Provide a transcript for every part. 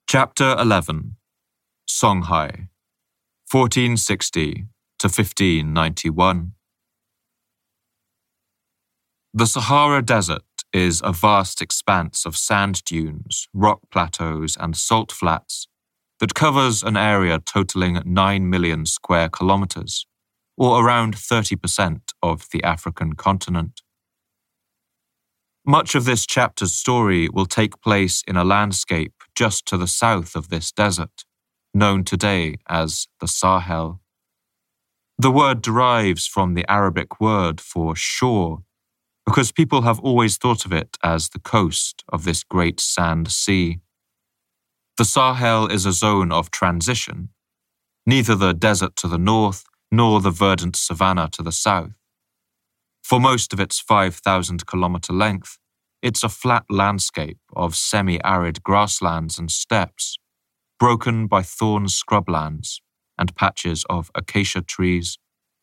Chapter 11. Songhai, 1460 to 1591. The Sahara Desert is a vast expanse of sand dunes, rock plateaus, and salt flats that covers an area totaling 9 million square kilometers, or around 30% of the African continent. Much of this chapter's story will take place in a landscape just to the south of this desert, known today as the Sahel. The word derives from the Arabic word for shore, because people have always thought of it as the coast of this great sand sea. The Sahel is a zone of transition, neither the desert to the north nor the verdant savanna to the south. For most of its 5,000-kilometer length, it's a flat landscape of semi-arid grasslands and steppes, broken by thorn scrublands and patches of acacia trees.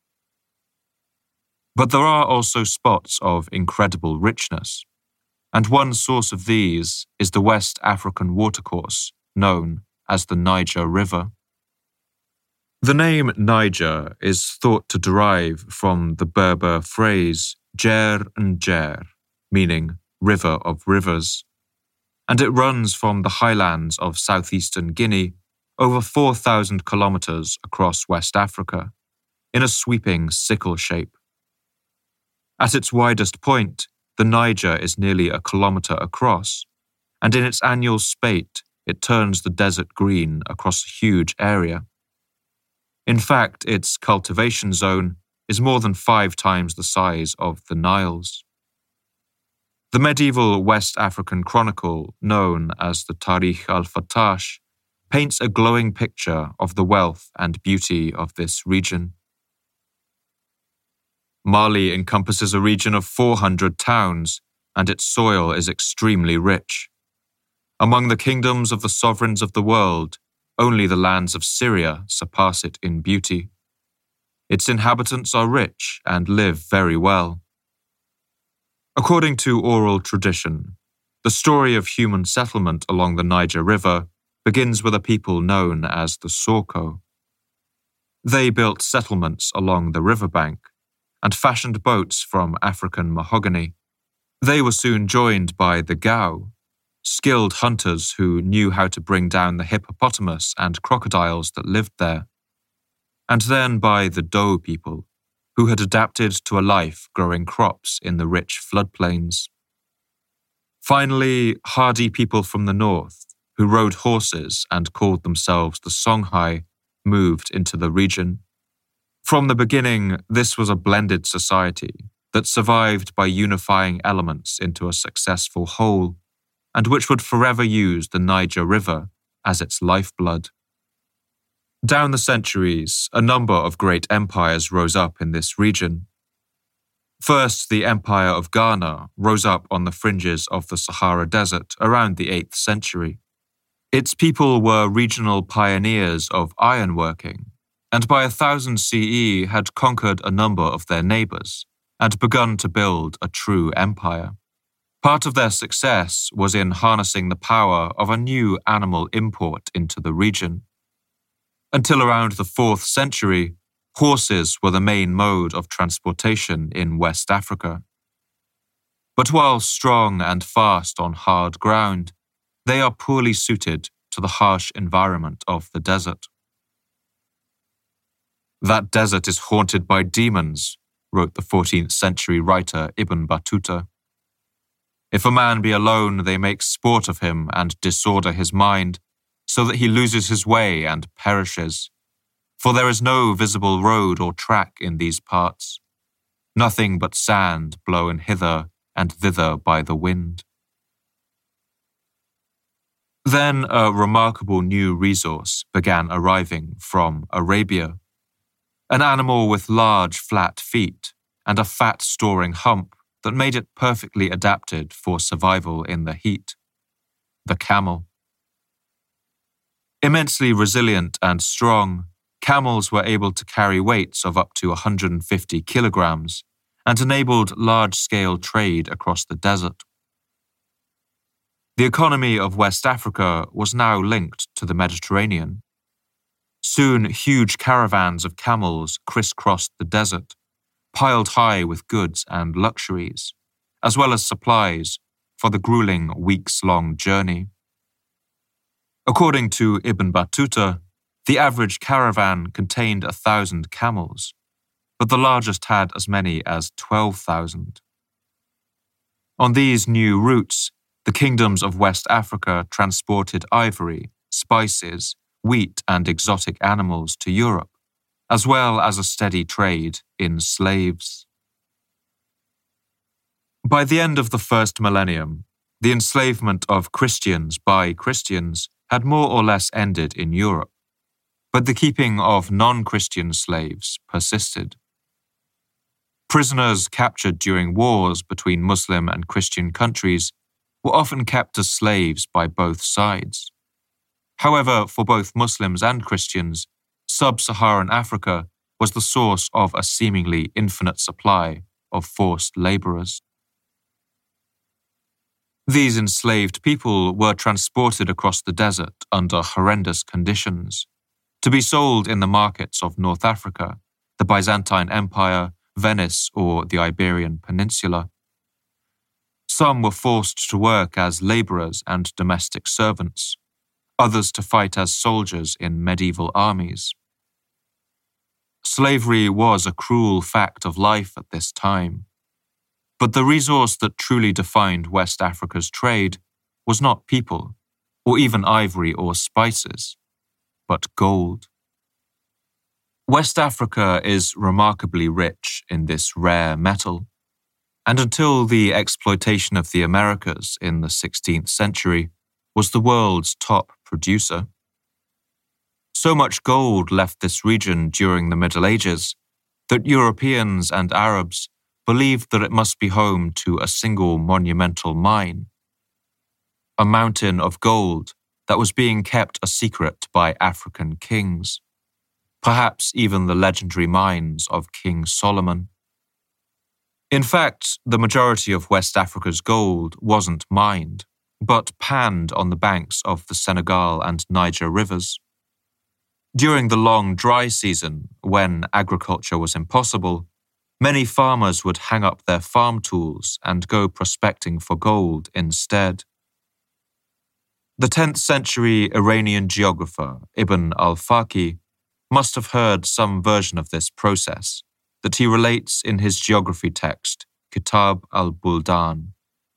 But there are also spots of incredible richness, and one source of these is the West African watercourse known as the Niger River. The name Niger is thought to derive from the Berber phrase Jer Njer, meaning river of rivers, and it runs from the highlands of southeastern Guinea over 4,000 kilometers across West Africa in a sweeping sickle shape. At its widest point, the Niger is nearly a kilometer across, and in its annual spate, it turns the desert green across a huge area. In fact, its cultivation zone is more than 5 times the size of the Nile's. The medieval West African chronicle, known as the Tarikh al-Fattash, paints a glowing picture of the wealth and beauty of this region. Mali encompasses a region of 400 towns, and its soil is extremely rich. Among the kingdoms of the sovereigns of the world, only the lands of Syria surpass it in beauty. Its inhabitants are rich and live very well. According to oral tradition, the story of human settlement along the Niger River begins with a people known as the Soko. They built settlements along the riverbank and fashioned boats from African mahogany. They were soon joined by the Gao, skilled hunters who knew how to bring down the hippopotamus and crocodiles that lived there, and then by the Dou people, who had adapted to a life growing crops in the rich floodplains. Finally, hardy people from the north, who rode horses and called themselves the Songhai, moved into the region. From the beginning, this was a blended society that survived by unifying elements into a successful whole, and which would forever use the Niger River as its lifeblood. Down the centuries, a number of great empires rose up in this region. First, the Empire of Ghana rose up on the fringes of the Sahara Desert around the 8th century. Its people were regional pioneers of ironworking, and by 1000 CE had conquered a number of their neighbors and begun to build a true empire. Part of their success was in harnessing the power of a new animal import into the region. Until around the 4th century, horses were the main mode of transportation in West Africa. But while strong and fast on hard ground, they are poorly suited to the harsh environment of the desert. "That desert is haunted by demons," wrote the 14th century writer Ibn Battuta. "If a man be alone, they make sport of him and disorder his mind, so that he loses his way and perishes. For there is no visible road or track in these parts, nothing but sand blown hither and thither by the wind." Then a remarkable new resource began arriving from Arabia, an animal with large flat feet and a fat-storing hump that made it perfectly adapted for survival in the heat: the camel. Immensely resilient and strong, camels were able to carry weights of up to 150 kilograms and enabled large-scale trade across the desert. The economy of West Africa was now linked to the Mediterranean. Soon, huge caravans of camels crisscrossed the desert, piled high with goods and luxuries, as well as supplies for the grueling weeks-long journey. According to Ibn Battuta, the average caravan contained 1,000 camels, but the largest had as many as 12,000. On these new routes, the kingdoms of West Africa transported ivory, spices, wheat, and exotic animals to Europe, as well as a steady trade in slaves. By the end of the first millennium, the enslavement of Christians by Christians had more or less ended in Europe, but the keeping of non-Christian slaves persisted. Prisoners captured during wars between Muslim and Christian countries were often kept as slaves by both sides. However, for both Muslims and Christians, sub-Saharan Africa was the source of a seemingly infinite supply of forced laborers. These enslaved people were transported across the desert under horrendous conditions, to be sold in the markets of North Africa, the Byzantine Empire, Venice, or the Iberian Peninsula. Some were forced to work as laborers and domestic servants, others to fight as soldiers in medieval armies. Slavery was a cruel fact of life at this time, but the resource that truly defined West Africa's trade was not people, or even ivory or spices, but gold. West Africa is remarkably rich in this rare metal, and until the exploitation of the Americas in the 16th century, was the world's top producer. So much gold left this region during the Middle Ages that Europeans and Arabs believed that it must be home to a single monumental mine, a mountain of gold that was being kept a secret by African kings, perhaps even the legendary mines of King Solomon. In fact, the majority of West Africa's gold wasn't mined, but panned on the banks of the Senegal and Niger rivers. During the long dry season, when agriculture was impossible, many farmers would hang up their farm tools and go prospecting for gold instead. The 10th century Iranian geographer Ibn al-Faqih must have heard some version of this process that he relates in his geography text, Kitab al-Buldan,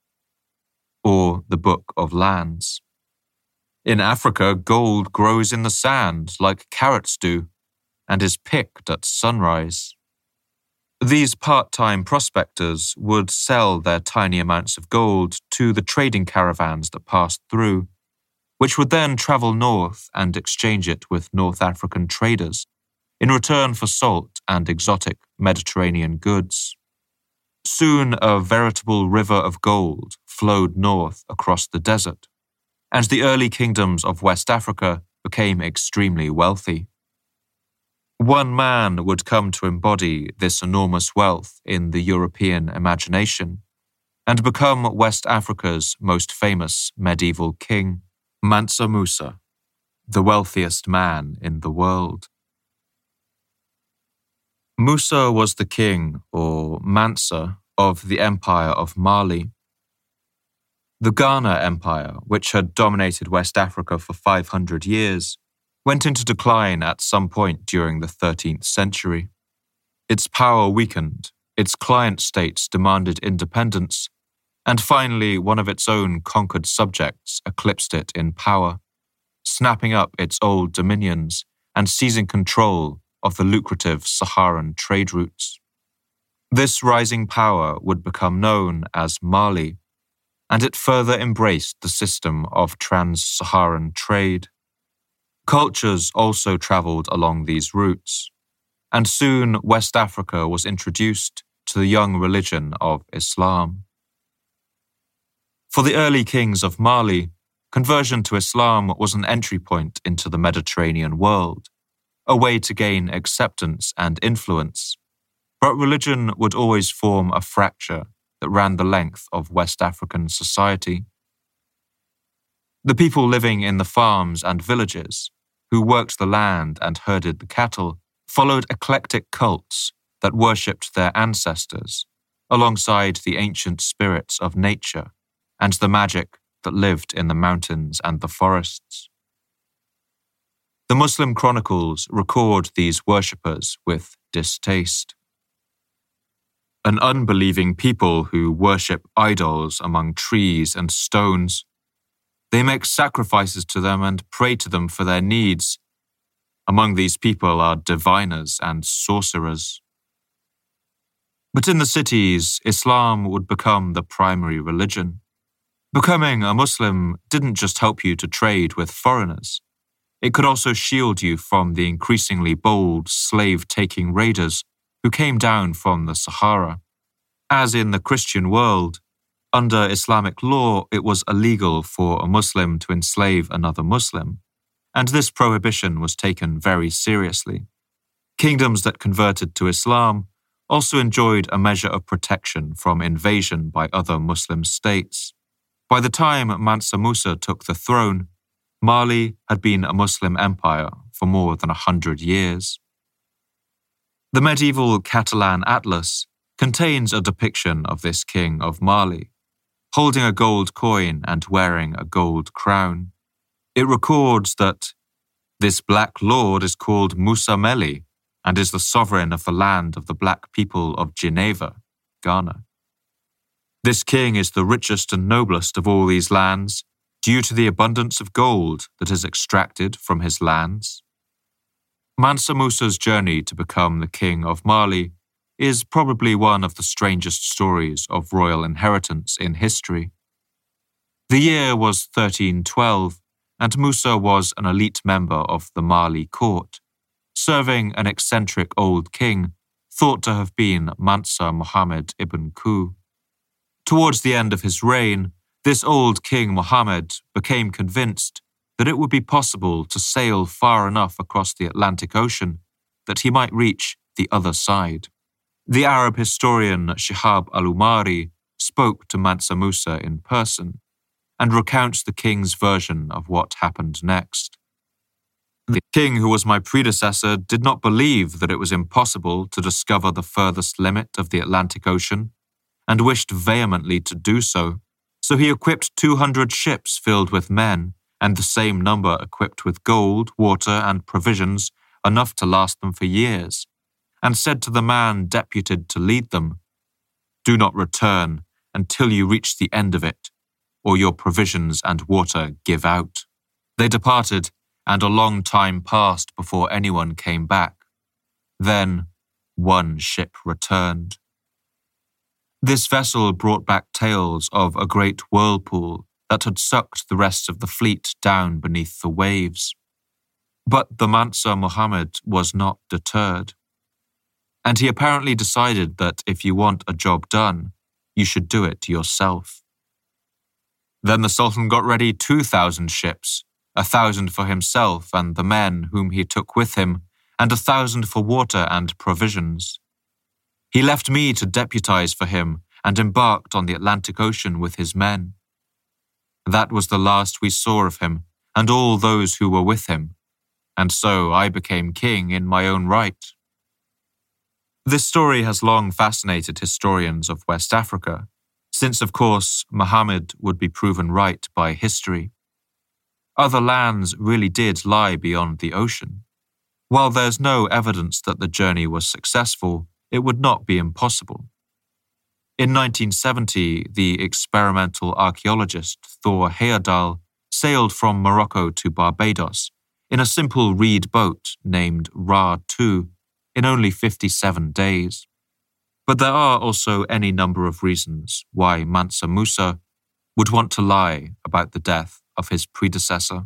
or the Book of Lands. In Africa, gold grows in the sand like carrots do, and is picked at sunrise. These part-time prospectors would sell their tiny amounts of gold to the trading caravans that passed through, which would then travel north and exchange it with North African traders in return for salt and exotic Mediterranean goods. Soon a veritable river of gold flowed north across the desert, and the early kingdoms of West Africa became extremely wealthy. One man would come to embody this enormous wealth in the European imagination and become West Africa's most famous medieval king, Mansa Musa, the wealthiest man in the world. Musa was the king, or Mansa, of the Empire of Mali. The Ghana Empire, which had dominated West Africa for 500 years, went into decline at some point during the 13th century. Its power weakened, its client states demanded independence, and finally one of its own conquered subjects eclipsed it in power, snapping up its old dominions and seizing control of the lucrative Saharan trade routes. This rising power would become known as Mali, and it further embraced the system of trans-Saharan trade. Cultures also travelled along these routes, and soon West Africa was introduced to the young religion of Islam. For the early kings of Mali, conversion to Islam was an entry point into the Mediterranean world, a way to gain acceptance and influence, but religion would always form a fracture that ran the length of West African society. The people living in the farms and villages, who worked the land and herded the cattle, followed eclectic cults that worshipped their ancestors, alongside the ancient spirits of nature and the magic that lived in the mountains and the forests. The Muslim chronicles record these worshippers with distaste. An unbelieving people who worship idols among trees and stones. They make sacrifices to them and pray to them for their needs. Among these people are diviners and sorcerers. But in the cities, Islam would become the primary religion. Becoming a Muslim didn't just help you to trade with foreigners. It could also shield you from the increasingly bold slave-taking raiders who came down from the Sahara. As in the Christian world, under Islamic law, it was illegal for a Muslim to enslave another Muslim, and this prohibition was taken very seriously. Kingdoms that converted to Islam also enjoyed a measure of protection from invasion by other Muslim states. By the time Mansa Musa took the throne, Mali had been a Muslim empire for more than 100 years. The medieval Catalan Atlas contains a depiction of this king of Mali, holding a gold coin and wearing a gold crown. It records that this black lord is called Musa Meli and is the sovereign of the land of the black people of Geneva, Ghana. This king is the richest and noblest of all these lands, due to the abundance of gold that is extracted from his lands. Mansa Musa's journey to become the king of Mali is probably one of the strangest stories of royal inheritance in history. The year was 1312, and Musa was an elite member of the Mali court, serving an eccentric old king thought to have been Mansa Muhammad ibn Ku. Towards the end of his reign, this old King Muhammad became convinced that it would be possible to sail far enough across the Atlantic Ocean that he might reach the other side. The Arab historian Shihab al-Umari spoke to Mansa Musa in person and recounts the king's version of what happened next. The king who was my predecessor did not believe that it was impossible to discover the furthest limit of the Atlantic Ocean and wished vehemently to do so. So he equipped 200 ships filled with men and the same number equipped with gold, water, and provisions enough to last them for years, and said to the man deputed to lead them, "Do not return until you reach the end of it, or your provisions and water give out." They departed, and a long time passed before anyone came back. Then one ship returned. This vessel brought back tales of a great whirlpool that had sucked the rest of the fleet down beneath the waves. But the Mansa Muhammad was not deterred. And he apparently decided that if you want a job done, you should do it yourself. Then the Sultan got ready 2,000 ships, 1,000 for himself and the men whom he took with him, and 1,000 for water and provisions. He left me to deputize for him and embarked on the Atlantic Ocean with his men. That was the last we saw of him and all those who were with him, and so I became king in my own right. This story has long fascinated historians of West Africa, since of course Muhammad would be proven right by history. Other lands really did lie beyond the ocean. While there's no evidence that the journey was successful, it would not be impossible. In 1970, the experimental archaeologist Thor Heyerdahl sailed from Morocco to Barbados in a simple reed boat named Ra-2 in only 57 days. But there are also any number of reasons why Mansa Musa would want to lie about the death of his predecessor.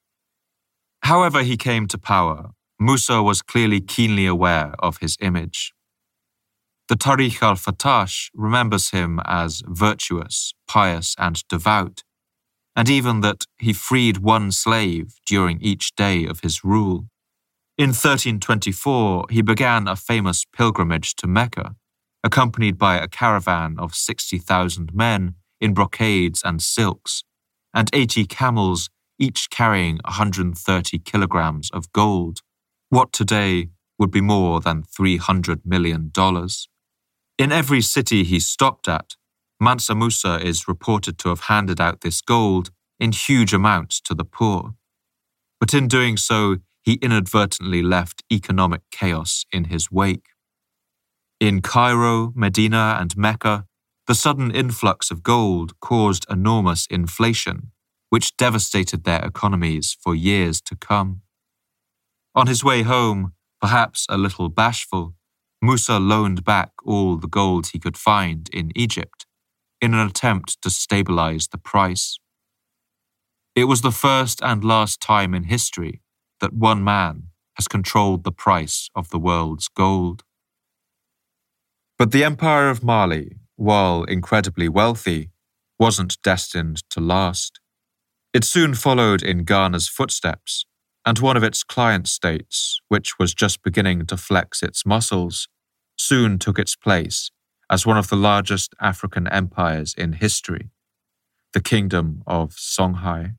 However he came to power, Musa was clearly keenly aware of his image. The Tarikh al-Fatash remembers him as virtuous, pious, and devout, and even that he freed one slave during each day of his rule. In 1324, he began a famous pilgrimage to Mecca, accompanied by a caravan of 60,000 men in brocades and silks, and 80 camels, each carrying 130 kilograms of gold, what today would be more than $300 million. In every city he stopped at, Mansa Musa is reported to have handed out this gold in huge amounts to the poor. But in doing so, he inadvertently left economic chaos in his wake. In Cairo, Medina, and Mecca, the sudden influx of gold caused enormous inflation, which devastated their economies for years to come. On his way home, perhaps a little bashful, Musa loaned back all the gold he could find in Egypt in an attempt to stabilize the price. It was the first and last time in history that one man has controlled the price of the world's gold. But the Empire of Mali, while incredibly wealthy, wasn't destined to last. It soon followed in Ghana's footsteps, and one of its client states, which was just beginning to flex its muscles, soon took its place as one of the largest African empires in history, the Kingdom of Songhai.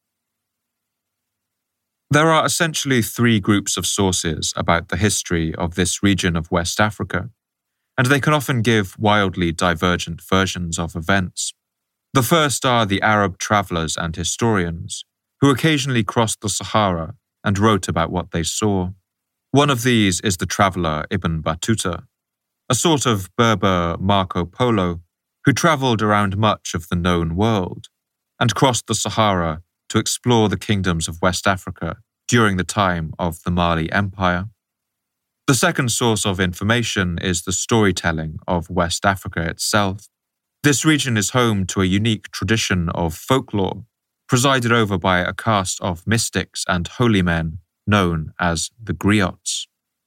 There are essentially three groups of sources about the history of this region of West Africa, and they can often give wildly divergent versions of events. The first are the Arab travelers and historians, who occasionally crossed the Sahara and wrote about what they saw. One of these is the traveler Ibn Battuta, a sort of Berber Marco Polo who traveled around much of the known world and crossed the Sahara to explore the kingdoms of West Africa during the time of the Mali Empire. The second source of information is the storytelling of West Africa itself. This region is home to a unique tradition of folklore, presided over by a caste of mystics and holy men known as the griots.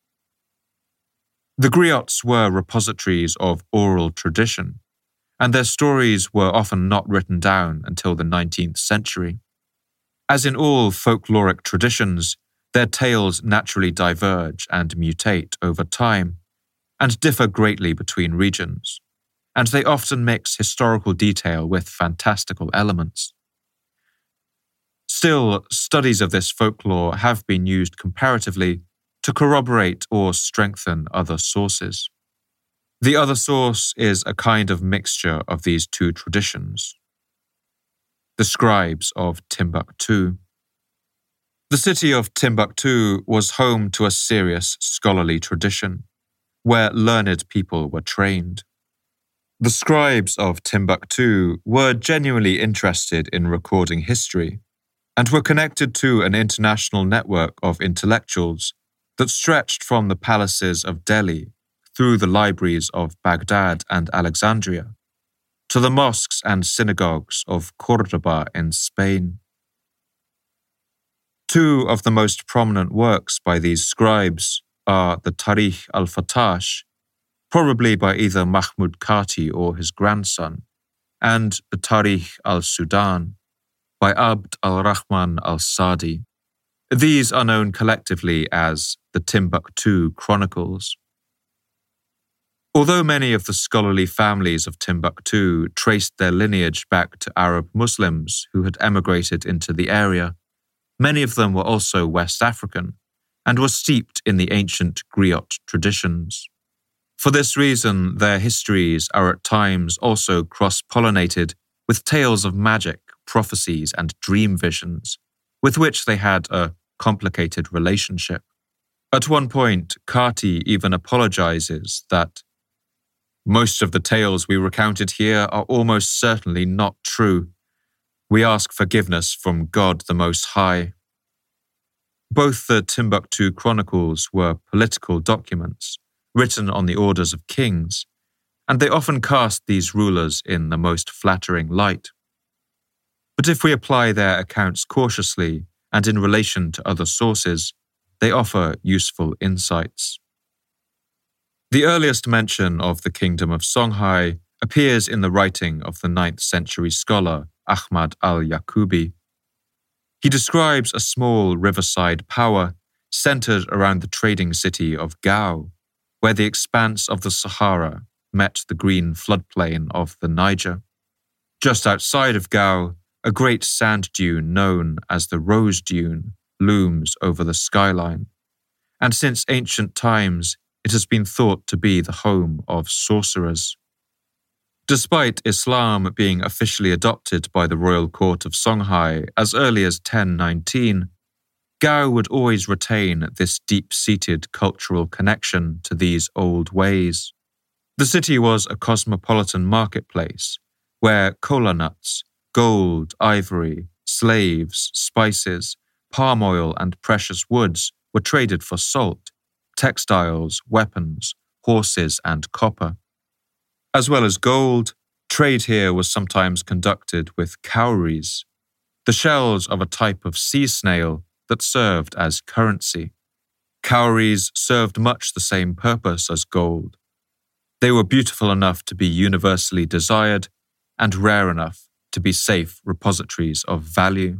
The griots were repositories of oral tradition, and their stories were often not written down until the 19th century. As in all folkloric traditions, their tales naturally diverge and mutate over time, and differ greatly between regions, and they often mix historical detail with fantastical elements. Still, studies of this folklore have been used comparatively to corroborate or strengthen other sources. The other source is a kind of mixture of these two traditions. The scribes of Timbuktu. The city of Timbuktu was home to a serious scholarly tradition, where learned people were trained. The scribes of Timbuktu were genuinely interested in recording history, and were connected to an international network of intellectuals that stretched from the palaces of Delhi through the libraries of Baghdad and Alexandria to the mosques and synagogues of Córdoba in Spain. Two of the most prominent works by these scribes are the Tarikh al-Fatash, probably by either Mahmud Kati or his grandson, and the Tarikh al-Sudan by Abd al-Rahman al-Sadi. These are known collectively as the Timbuktu Chronicles. Although many of the scholarly families of Timbuktu traced their lineage back to Arab Muslims who had emigrated into the area, many of them were also West African and were steeped in the ancient griot traditions. For this reason, their histories are at times also cross-pollinated with tales of magic, prophecies, and dream visions, with which they had a complicated relationship. At one point, Kati even apologizes that most of the tales we recounted here are almost certainly not true. We ask forgiveness from God the Most High. Both the Timbuktu Chronicles were political documents, written on the orders of kings, and they often cast these rulers in the most flattering light. But if we apply their accounts cautiously and in relation to other sources, they offer useful insights. The earliest mention of the kingdom of Songhai appears in the writing of the 9th century scholar Ahmad al-Yaqubi. He describes a small riverside power centered around the trading city of Gao, where the expanse of the Sahara met the green floodplain of the Niger. Just outside of Gao, a great sand dune known as the Rose Dune looms over the skyline, and since ancient times it has been thought to be the home of sorcerers. Despite Islam being officially adopted by the royal court of Songhai as early as 1019, Gao would always retain this deep-seated cultural connection to these old ways. The city was a cosmopolitan marketplace where kola nuts, gold, ivory, slaves, spices, palm oil, and precious woods were traded for salt, textiles, weapons, horses, and copper. As well as gold, trade here was sometimes conducted with cowries, the shells of a type of sea snail that served as currency. Cowries served much the same purpose as gold. They were beautiful enough to be universally desired and rare enough to be safe repositories of value.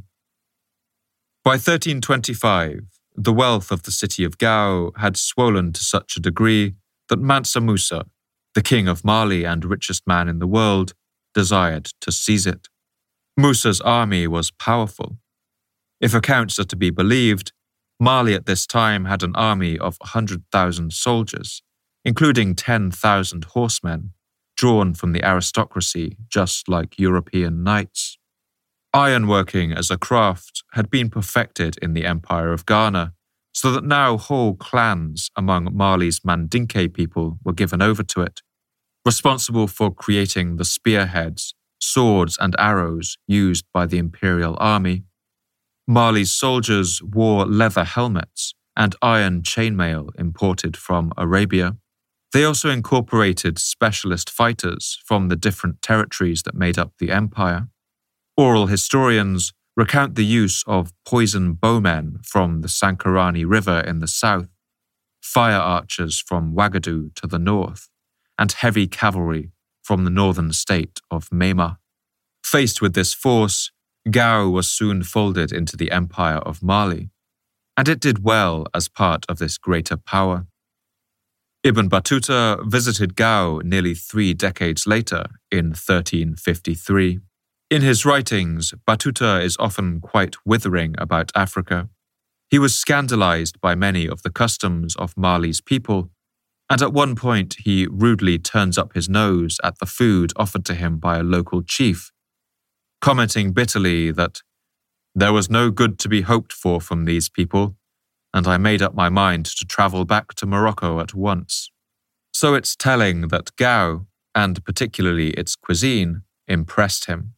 By 1325, the wealth of the city of Gao had swollen to such a degree that Mansa Musa, the king of Mali and richest man in the world, desired to seize it. Musa's army was powerful. If accounts are to be believed, Mali at this time had an army of 100,000 soldiers, including 10,000 horsemen, drawn from the aristocracy just like European knights. Ironworking as a craft had been perfected in the Empire of Ghana, so that now whole clans among Mali's Mandinka people were given over to it, responsible for creating the spearheads, swords, and arrows used by the imperial army. Mali's soldiers wore leather helmets and iron chainmail imported from Arabia. They also incorporated specialist fighters from the different territories that made up the empire. Oral historians recount the use of poison bowmen from the Sankarani River in the south, fire archers from Ouagadougou to the north, and heavy cavalry from the northern state of Mema. Faced with this force, Gao was soon folded into the Empire of Mali, and it did well as part of this greater power. Ibn Battuta visited Gao nearly 3 decades later in 1353. In his writings, Battuta is often quite withering about Africa. He was scandalized by many of the customs of Mali's people, and at one point he rudely turns up his nose at the food offered to him by a local chief, commenting bitterly that there was no good to be hoped for from these people, and I made up my mind to travel back to Morocco at once. So it's telling that Gao, and particularly its cuisine, impressed him.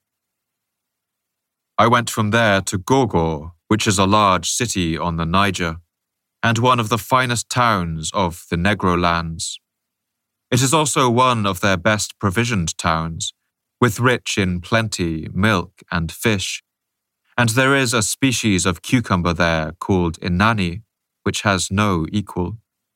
I went from there to Gorgor, which is a large city on the Niger, and one of the finest towns of the Negro lands. It is also one of their best provisioned towns, with rich in plenty, milk and fish, and there is a species of cucumber there called inani, which has no equal.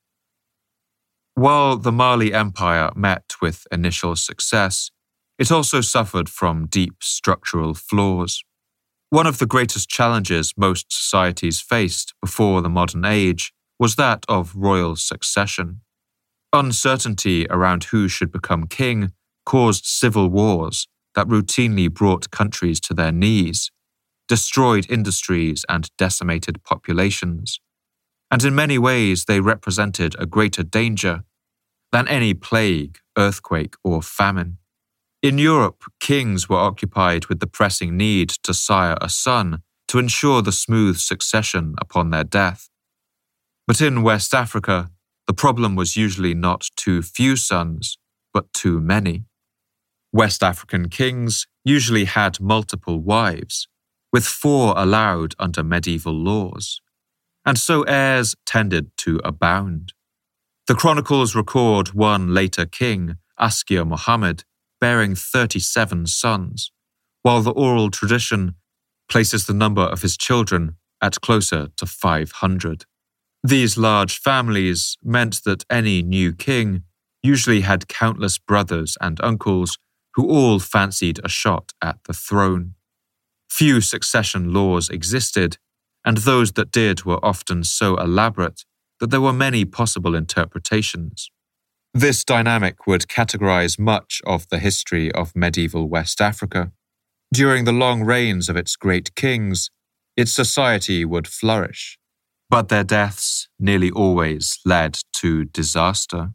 While the Mali Empire met with initial success, it also suffered from deep structural flaws. One of the greatest challenges most societies faced before the modern age was that of royal succession. Uncertainty around who should become king caused civil wars that routinely brought countries to their knees, destroyed industries and decimated populations, and in many ways they represented a greater danger than any plague, earthquake, or famine. In Europe, kings were occupied with the pressing need to sire a son to ensure the smooth succession upon their death. But in West Africa, the problem was usually not too few sons, but too many. West African kings usually had multiple wives, with 4 allowed under medieval laws, and so heirs tended to abound. The chronicles record one later king, Askia Muhammad, bearing 37 sons, while the oral tradition places the number of his children at closer to 500. These large families meant that any new king usually had countless brothers and uncles who all fancied a shot at the throne. Few succession laws existed, and those that did were often so elaborate that there were many possible interpretations. This dynamic would categorize much of the history of medieval West Africa. During the long reigns of its great kings, its society would flourish, but their deaths nearly always led to disaster.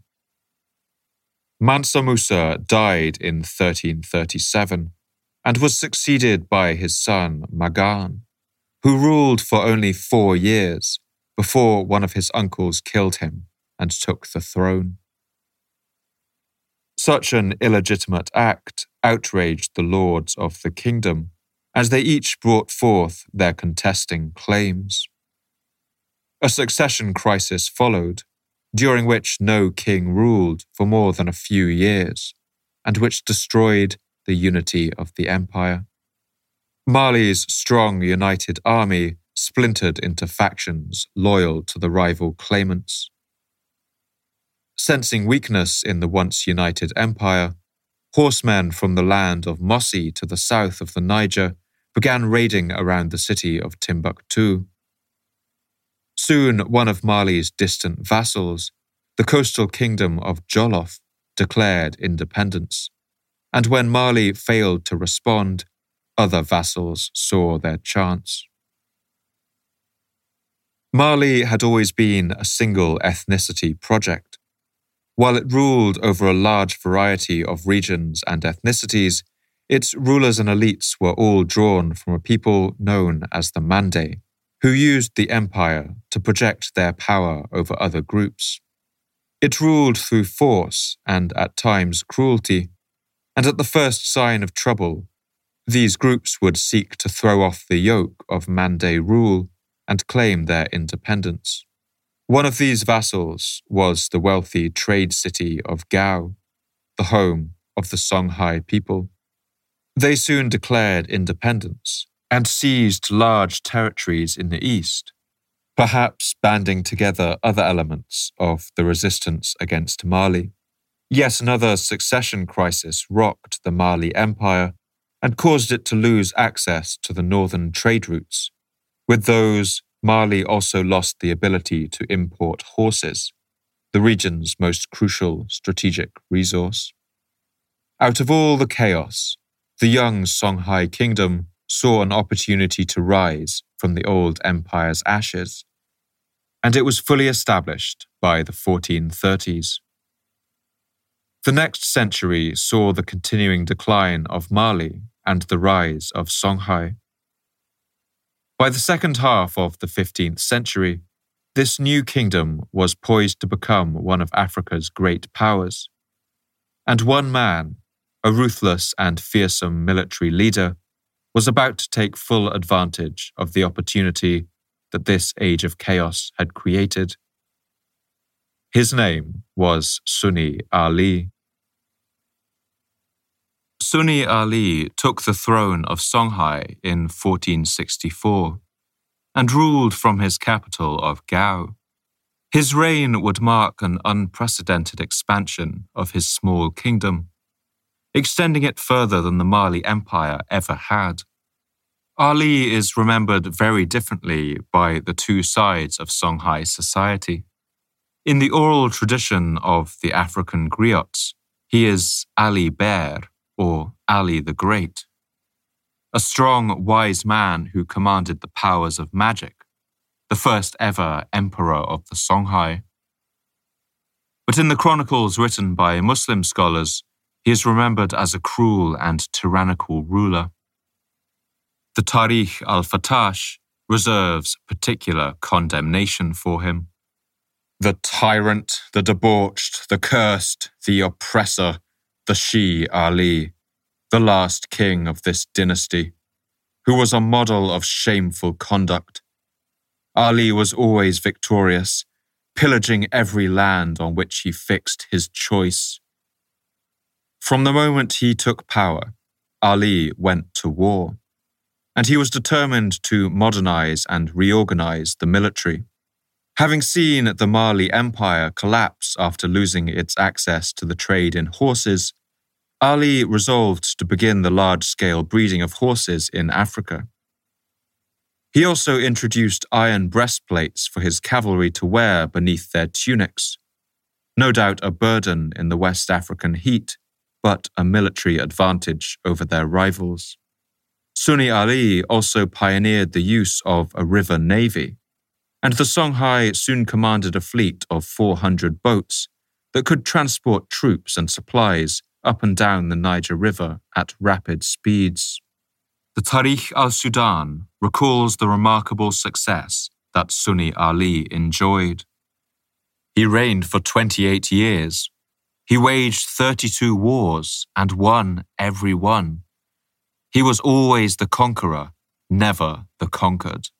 Mansa Musa died in 1337 and was succeeded by his son Magan, who ruled for only 4 years before one of his uncles killed him and took the throne. Such an illegitimate act outraged the lords of the kingdom, as they each brought forth their contesting claims. A succession crisis followed, during which no king ruled for more than a few years, and which destroyed the unity of the empire. Mali's strong united army splintered into factions loyal to the rival claimants. Sensing weakness in the once united empire, horsemen from the land of Mossi to the south of the Niger began raiding around the city of Timbuktu. Soon, one of Mali's distant vassals, the coastal kingdom of Jolof, declared independence, and when Mali failed to respond, other vassals saw their chance. Mali had always been a single ethnicity project. While it ruled over a large variety of regions and ethnicities, its rulers and elites were all drawn from a people known as the Mande, who used the empire to project their power over other groups. It ruled through force and, at times, cruelty, and at the first sign of trouble, these groups would seek to throw off the yoke of Mande rule and claim their independence. One of these vassals was the wealthy trade city of Gao, the home of the Songhai people. They soon declared independence and seized large territories in the east, perhaps banding together other elements of the resistance against Mali. Yet another succession crisis rocked the Mali Empire and caused it to lose access to the northern trade routes. With those, Mali also lost the ability to import horses, the region's most crucial strategic resource. Out of all the chaos, the young Songhai kingdom saw an opportunity to rise from the old empire's ashes, and it was fully established by the 1430s. The next century saw the continuing decline of Mali and the rise of Songhai. By the second half of the 15th century, this new kingdom was poised to become one of Africa's great powers. And one man, a ruthless and fearsome military leader, was about to take full advantage of the opportunity that this age of chaos had created. His name was Sunni Ali. Sunni Ali took the throne of Songhai in 1464 and ruled from his capital of Gao. His reign would mark an unprecedented expansion of his small kingdom, extending it further than the Mali Empire ever had. Ali is remembered very differently by the two sides of Songhai society. In the oral tradition of the African griots, he is Ali Ber, or Ali the Great, a strong, wise man who commanded the powers of magic, the first ever emperor of the Songhai. But in the chronicles written by Muslim scholars, he is remembered as a cruel and tyrannical ruler. The Tarikh al-Fatash reserves particular condemnation for him. The tyrant, the debauched, the cursed, the oppressor, the Shi Ali, the last king of this dynasty, who was a model of shameful conduct. Ali was always victorious, pillaging every land on which he fixed his choice. From the moment he took power, Ali went to war, and he was determined to modernize and reorganize the military. Having seen the Mali Empire collapse after losing its access to the trade in horses, Ali resolved to begin the large-scale breeding of horses in Africa. He also introduced iron breastplates for his cavalry to wear beneath their tunics, no doubt a burden in the West African heat, but a military advantage over their rivals. Sunni Ali also pioneered the use of a river navy, and the Songhai soon commanded a fleet of 400 boats that could transport troops and supplies up and down the Niger River at rapid speeds. The Tarikh al-Sudan recalls the remarkable success that Sunni Ali enjoyed. He reigned for 28 years. He waged 32 wars and won every one. He was always the conqueror, never the conquered.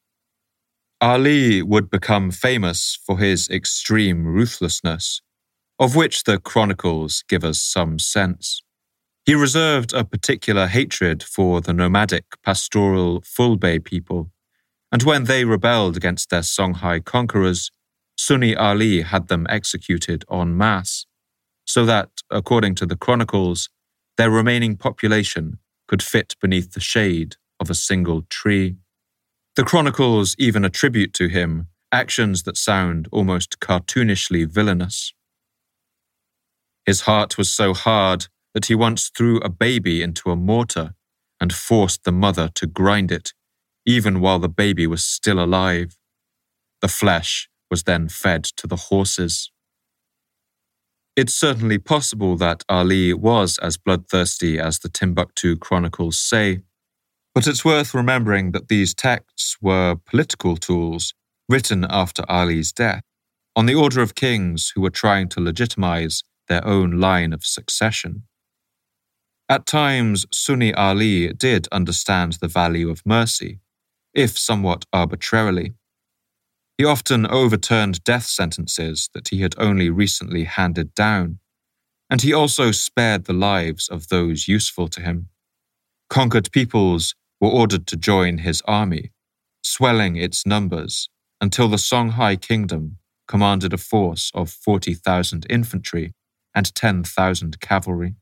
Ali would become famous for his extreme ruthlessness, of which the chronicles give us some sense. He reserved a particular hatred for the nomadic pastoral Fulbe people, and when they rebelled against their Songhai conquerors, Sunni Ali had them executed en masse, so that, according to the chronicles, their remaining population could fit beneath the shade of a single tree. The chronicles even attribute to him actions that sound almost cartoonishly villainous. His heart was so hard that he once threw a baby into a mortar and forced the mother to grind it, even while the baby was still alive. The flesh was then fed to the horses. It's certainly possible that Ali was as bloodthirsty as the Timbuktu chronicles say, but it's worth remembering that these texts were political tools written after Ali's death, on the order of kings who were trying to legitimize their own line of succession. At times, Sunni Ali did understand the value of mercy, if somewhat arbitrarily. He often overturned death sentences that he had only recently handed down, and he also spared the lives of those useful to him. Conquered peoples were ordered to join his army, swelling its numbers until the Songhai kingdom commanded a force of 40,000 infantry and 10,000 cavalry.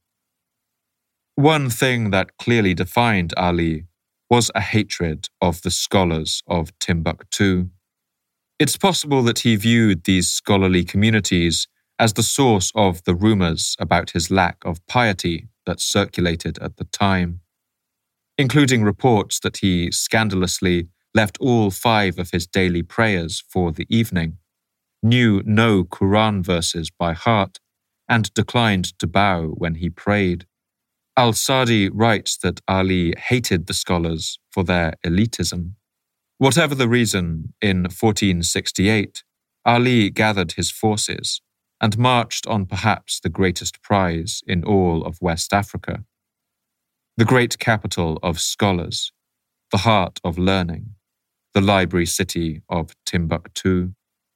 One thing that clearly defined Ali was a hatred of the scholars of Timbuktu. It's possible that he viewed these scholarly communities as the source of the rumors about his lack of piety that circulated at the time, including reports that he scandalously left all 5 of his daily prayers for the evening, knew no Quran verses by heart, and declined to bow when he prayed. Al-Sadi writes that Ali hated the scholars for their elitism. Whatever the reason, in 1468, Ali gathered his forces and marched on perhaps the greatest prize in all of West Africa, the great capital of scholars, the heart of learning, the library city of Timbuktu.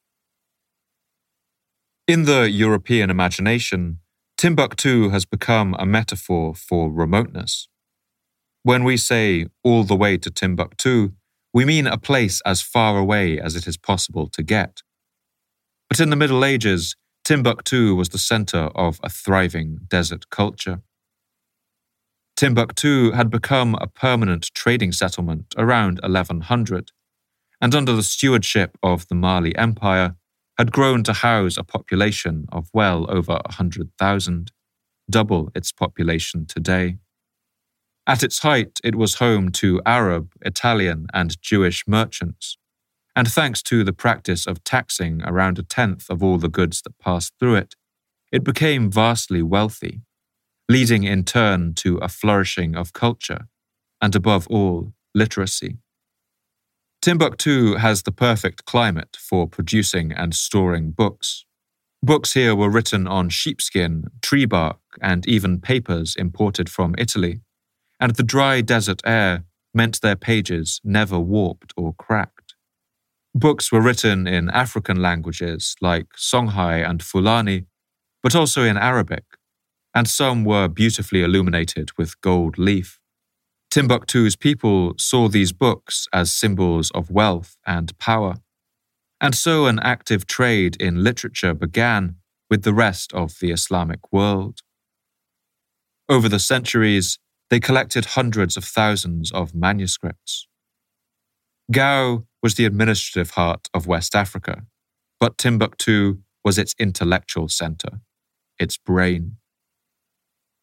In the European imagination, Timbuktu has become a metaphor for remoteness. When we say all the way to Timbuktu, we mean a place as far away as it is possible to get. But in the Middle Ages, Timbuktu was the center of a thriving desert culture. Timbuktu had become a permanent trading settlement around 1100, and under the stewardship of the Mali Empire, had grown to house a population of well over 100,000, double its population today. At its height, it was home to Arab, Italian, and Jewish merchants, and thanks to the practice of taxing around 1/10 of all the goods that passed through it, it became vastly wealthy, leading in turn to a flourishing of culture, and above all, literacy. Timbuktu has the perfect climate for producing and storing books. Books here were written on sheepskin, tree bark, and even papers imported from Italy, and the dry desert air meant their pages never warped or cracked. Books were written in African languages like Songhai and Fulani, but also in Arabic, and some were beautifully illuminated with gold leaf. Timbuktu's people saw these books as symbols of wealth and power, and so an active trade in literature began with the rest of the Islamic world. Over the centuries, they collected hundreds of thousands of manuscripts. Gao was the administrative heart of West Africa, but Timbuktu was its intellectual center, its brain.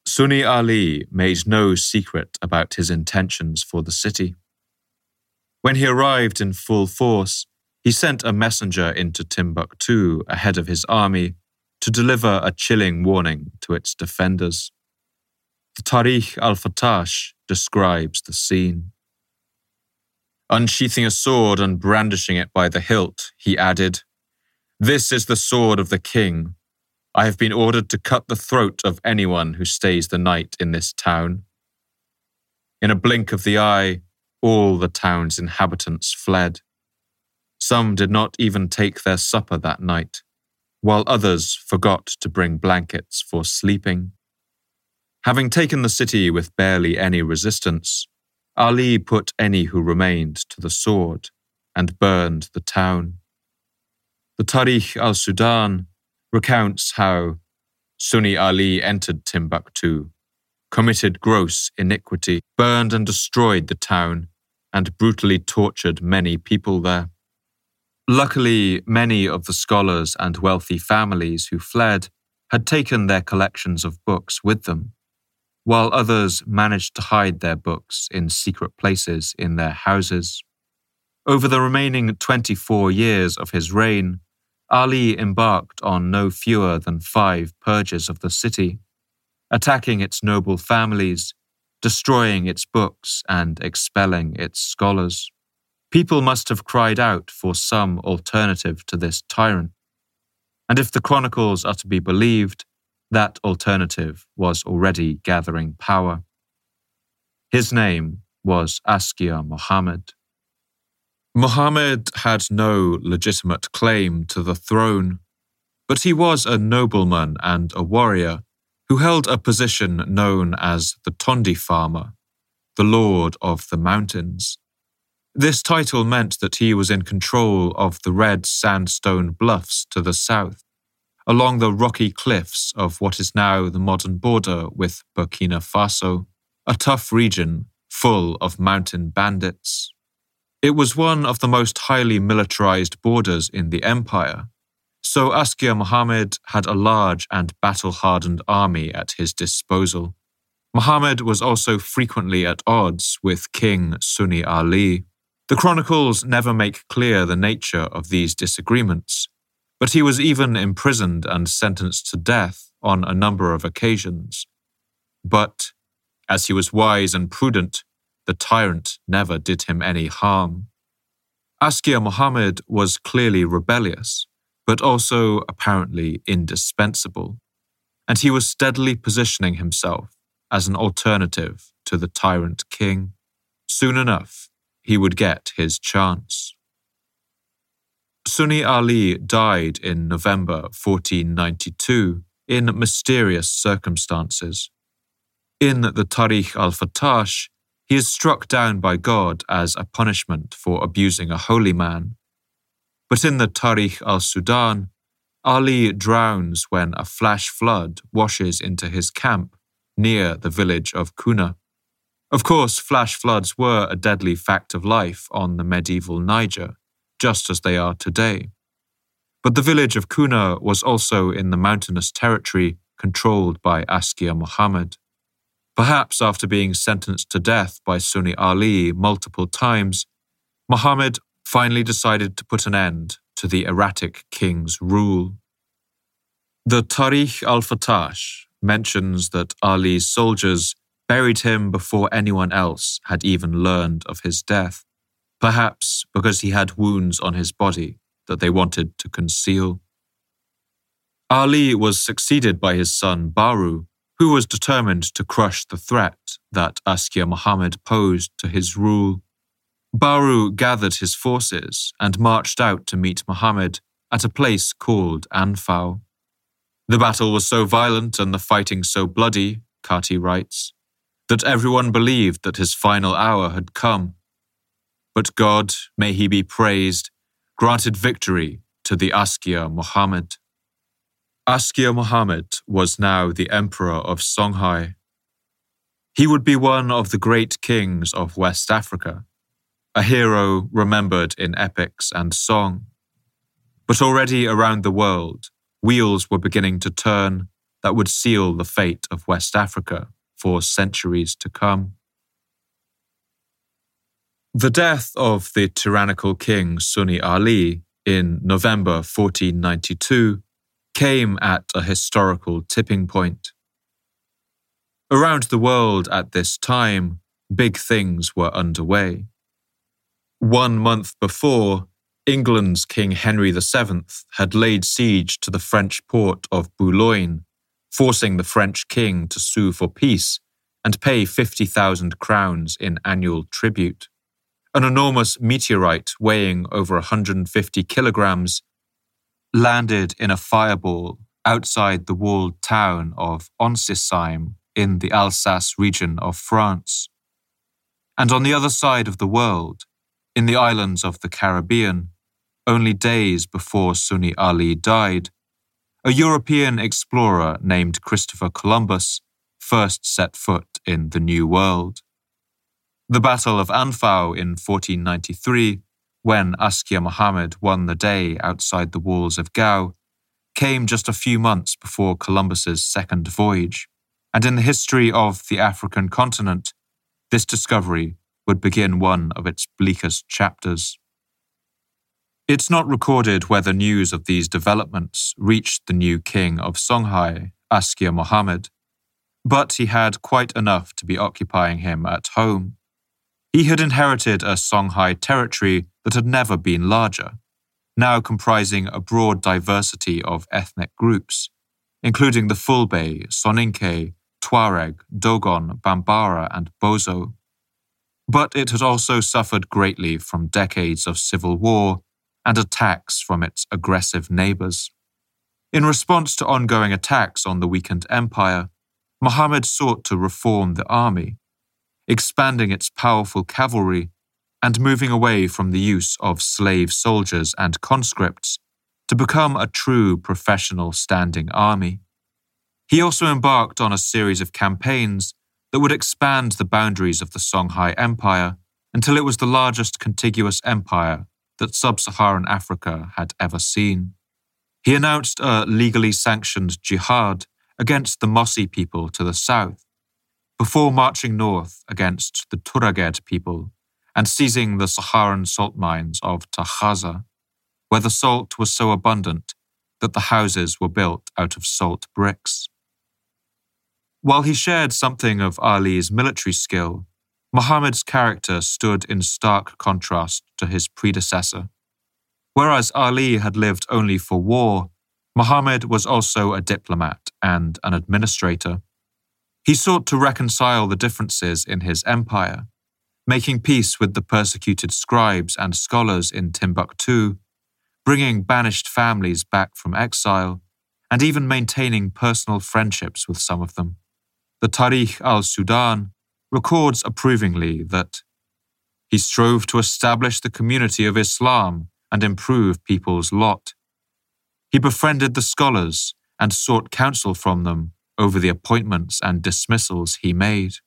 Sunni Ali made no secret about his intentions for the city. When he arrived in full force, he sent a messenger into Timbuktu ahead of his army to deliver a chilling warning to its defenders. The Tarikh al-Fatash describes the scene. Unsheathing a sword and brandishing it by the hilt, he added, "This is the sword of the king. I have been ordered to cut the throat of anyone who stays the night in this town." In a blink of the eye, all the town's inhabitants fled. Some did not even take their supper that night, while others forgot to bring blankets for sleeping. Having taken the city with barely any resistance, Ali put any who remained to the sword and burned the town. The Tarikh al-Sudan recounts how Sunni Ali entered Timbuktu, committed gross iniquity, burned and destroyed the town, and brutally tortured many people there. Luckily, many of the scholars and wealthy families who fled had taken their collections of books with them, while others managed to hide their books in secret places in their houses. Over the remaining 24 years of his reign, Ali embarked on no fewer than 5 purges of the city, attacking its noble families, destroying its books, and expelling its scholars. People must have cried out for some alternative to this tyrant. And if the chronicles are to be believed, that alternative was already gathering power. His name was Askia Muhammad. Muhammad had no legitimate claim to the throne, but he was a nobleman and a warrior who held a position known as the Tondi Farmer, the Lord of the Mountains. This title meant that he was in control of the red sandstone bluffs to the south, along the rocky cliffs of what is now the modern border with Burkina Faso, a tough region full of mountain bandits. It was one of the most highly militarized borders in the empire, so Askia Muhammad had a large and battle-hardened army at his disposal. Muhammad was also frequently at odds with King Sunni Ali. The chronicles never make clear the nature of these disagreements, but he was even imprisoned and sentenced to death on a number of occasions. But, as he was wise and prudent, the tyrant never did him any harm. Askia Muhammad was clearly rebellious, but also apparently indispensable, and he was steadily positioning himself as an alternative to the tyrant king. Soon enough, he would get his chance. Sunni Ali died in November 1492 in mysterious circumstances. In the Tarikh al-Fatash, he is struck down by God as a punishment for abusing a holy man. But in the Tarikh al-Sudan, Ali drowns when a flash flood washes into his camp near the village of Kuna. Of course, flash floods were a deadly fact of life on the medieval Niger, just as they are today. But the village of Kuna was also in the mountainous territory controlled by Askia Muhammad. Perhaps after being sentenced to death by Sunni Ali multiple times, Muhammad finally decided to put an end to the erratic king's rule. The Tarikh al-Fatash mentions that Ali's soldiers buried him before anyone else had even learned of his death, perhaps because he had wounds on his body that they wanted to conceal. Ali was succeeded by his son Baru, who was determined to crush the threat that Askia Muhammad posed to his rule. Baru gathered his forces and marched out to meet Muhammad at a place called Anfao. The battle was so violent and the fighting so bloody, Kati writes, that everyone believed that his final hour had come. But God, may he be praised, granted victory to the Askia Muhammad. Askia Muhammad was now the emperor of Songhai. He would be one of the great kings of West Africa, a hero remembered in epics and song. But already around the world, wheels were beginning to turn, that would seal the fate of West Africa for centuries to come. The death of the tyrannical king Sunni Ali in November 1492 came at a historical tipping point. Around the world at this time, big things were underway. 1 month before, England's King Henry VII had laid siege to the French port of Boulogne, forcing the French king to sue for peace and pay 50,000 crowns in annual tribute. An enormous meteorite weighing over 150 kilograms landed in a fireball outside the walled town of Oncisheim in the Alsace region of France. And on the other side of the world, in the islands of the Caribbean, only days before Sunni Ali died, a European explorer named Christopher Columbus first set foot in the New World. The Battle of Anfao in 1493, when Askia Muhammad won the day outside the walls of Gao, came just a few months before Columbus's second voyage, and in the history of the African continent, this discovery would begin one of its bleakest chapters. It's not recorded whether news of these developments reached the new king of Songhai, Askia Muhammad, but he had quite enough to be occupying him at home. He had inherited a Songhai territory that had never been larger, now comprising a broad diversity of ethnic groups, including the Fulbe, Soninke, Tuareg, Dogon, Bambara, and Bozo. But it had also suffered greatly from decades of civil war and attacks from its aggressive neighbors. In response to ongoing attacks on the weakened empire, Muhammad sought to reform the army, expanding its powerful cavalry and moving away from the use of slave soldiers and conscripts to become a true professional standing army. He also embarked on a series of campaigns that would expand the boundaries of the Songhai Empire until it was the largest contiguous empire that sub-Saharan Africa had ever seen. He announced a legally sanctioned jihad against the Mossi people to the south, before marching north against the Turaged people and seizing the Saharan salt mines of Tahaza, where the salt was so abundant that the houses were built out of salt bricks. While he shared something of Ali's military skill, Muhammad's character stood in stark contrast to his predecessor. Whereas Ali had lived only for war, Muhammad was also a diplomat and an administrator. He sought to reconcile the differences in his empire, making peace with the persecuted scribes and scholars in Timbuktu, bringing banished families back from exile, and even maintaining personal friendships with some of them. The Tarikh al-Sudan records approvingly that he strove to establish the community of Islam and improve people's lot. He befriended the scholars and sought counsel from them over the appointments and dismissals he made.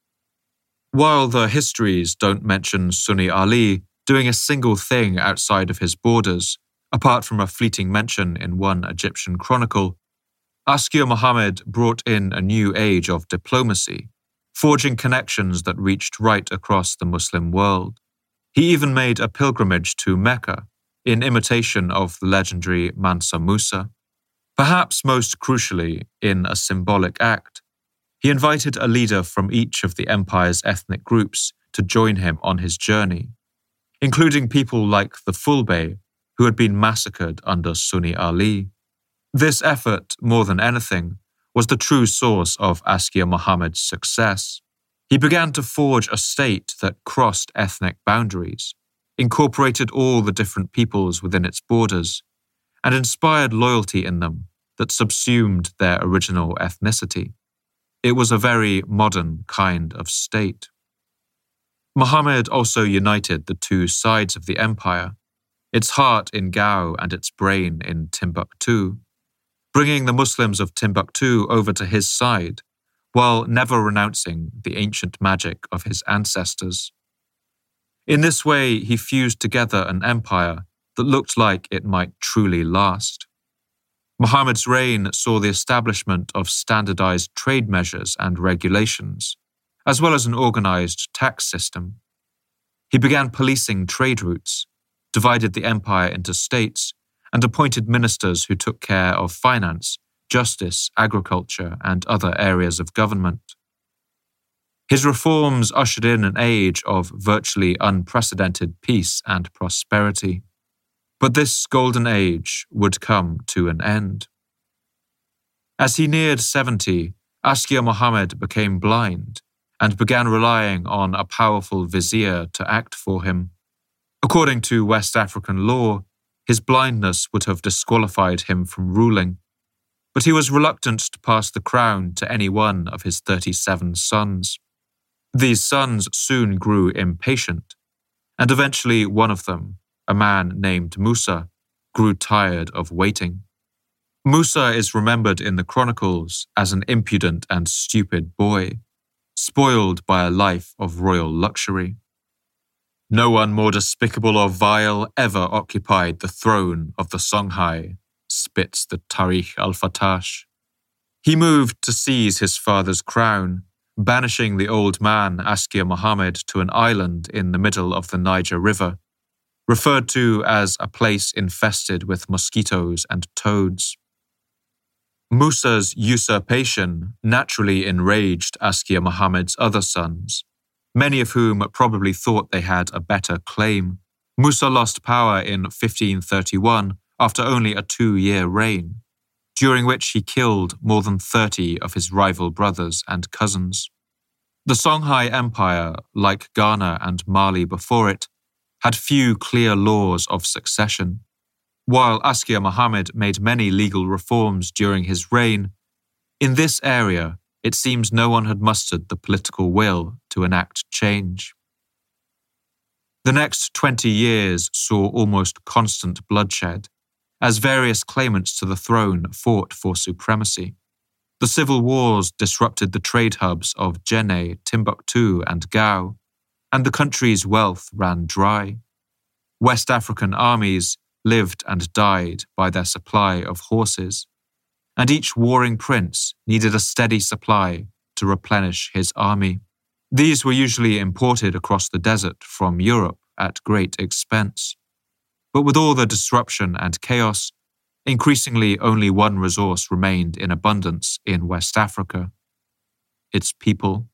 While the histories don't mention Sunni Ali doing a single thing outside of his borders, apart from a fleeting mention in one Egyptian chronicle, Askia Muhammad brought in a new age of diplomacy, forging connections that reached right across the Muslim world. He even made a pilgrimage to Mecca, in imitation of the legendary Mansa Musa. Perhaps most crucially, in a symbolic act, he invited a leader from each of the empire's ethnic groups to join him on his journey, including people like the Fulbe, who had been massacred under Sunni Ali. This effort, more than anything, was the true source of Askia Muhammad's success. He began to forge a state that crossed ethnic boundaries, incorporated all the different peoples within its borders, and inspired loyalty in them that subsumed their original ethnicity. It was a very modern kind of state. Muhammad also united the two sides of the empire, its heart in Gao and its brain in Timbuktu, bringing the Muslims of Timbuktu over to his side, while never renouncing the ancient magic of his ancestors. In this way, he fused together an empire that looked like it might truly last. Muhammad's reign saw the establishment of standardized trade measures and regulations, as well as an organized tax system. He began policing trade routes, divided the empire into states, and appointed ministers who took care of finance, justice, agriculture, and other areas of government. His reforms ushered in an age of virtually unprecedented peace and prosperity. But this golden age would come to an end. As he neared 70, Askia Muhammad became blind and began relying on a powerful vizier to act for him. According to West African law, his blindness would have disqualified him from ruling, but he was reluctant to pass the crown to any one of his 37 sons. These sons soon grew impatient, and eventually one of them, a man named Musa, grew tired of waiting. Musa is remembered in the chronicles as an impudent and stupid boy, spoiled by a life of royal luxury. No one more despicable or vile ever occupied the throne of the Songhai, spits the Tarikh al-Fatash. He moved to seize his father's crown, banishing the old man Askia Muhammad to an island in the middle of the Niger River, referred to as a place infested with mosquitoes and toads. Musa's usurpation naturally enraged Askia Muhammad's other sons, many of whom probably thought they had a better claim. Musa lost power in 1531 after only a 2-year reign, during which he killed more than 30 of his rival brothers and cousins. The Songhai Empire, like Ghana and Mali before it, had few clear laws of succession. While Askia Muhammad made many legal reforms during his reign, in this area it seems no one had mustered the political will to enact change. The next 20 years saw almost constant bloodshed, as various claimants to the throne fought for supremacy. The civil wars disrupted the trade hubs of Djenné, Timbuktu, and Gao, and the country's wealth ran dry. West African armies lived and died by their supply of horses, and each warring prince needed a steady supply to replenish his army. These were usually imported across the desert from Europe at great expense. But with all the disruption and chaos, increasingly only one resource remained in abundance in West Africa: its people.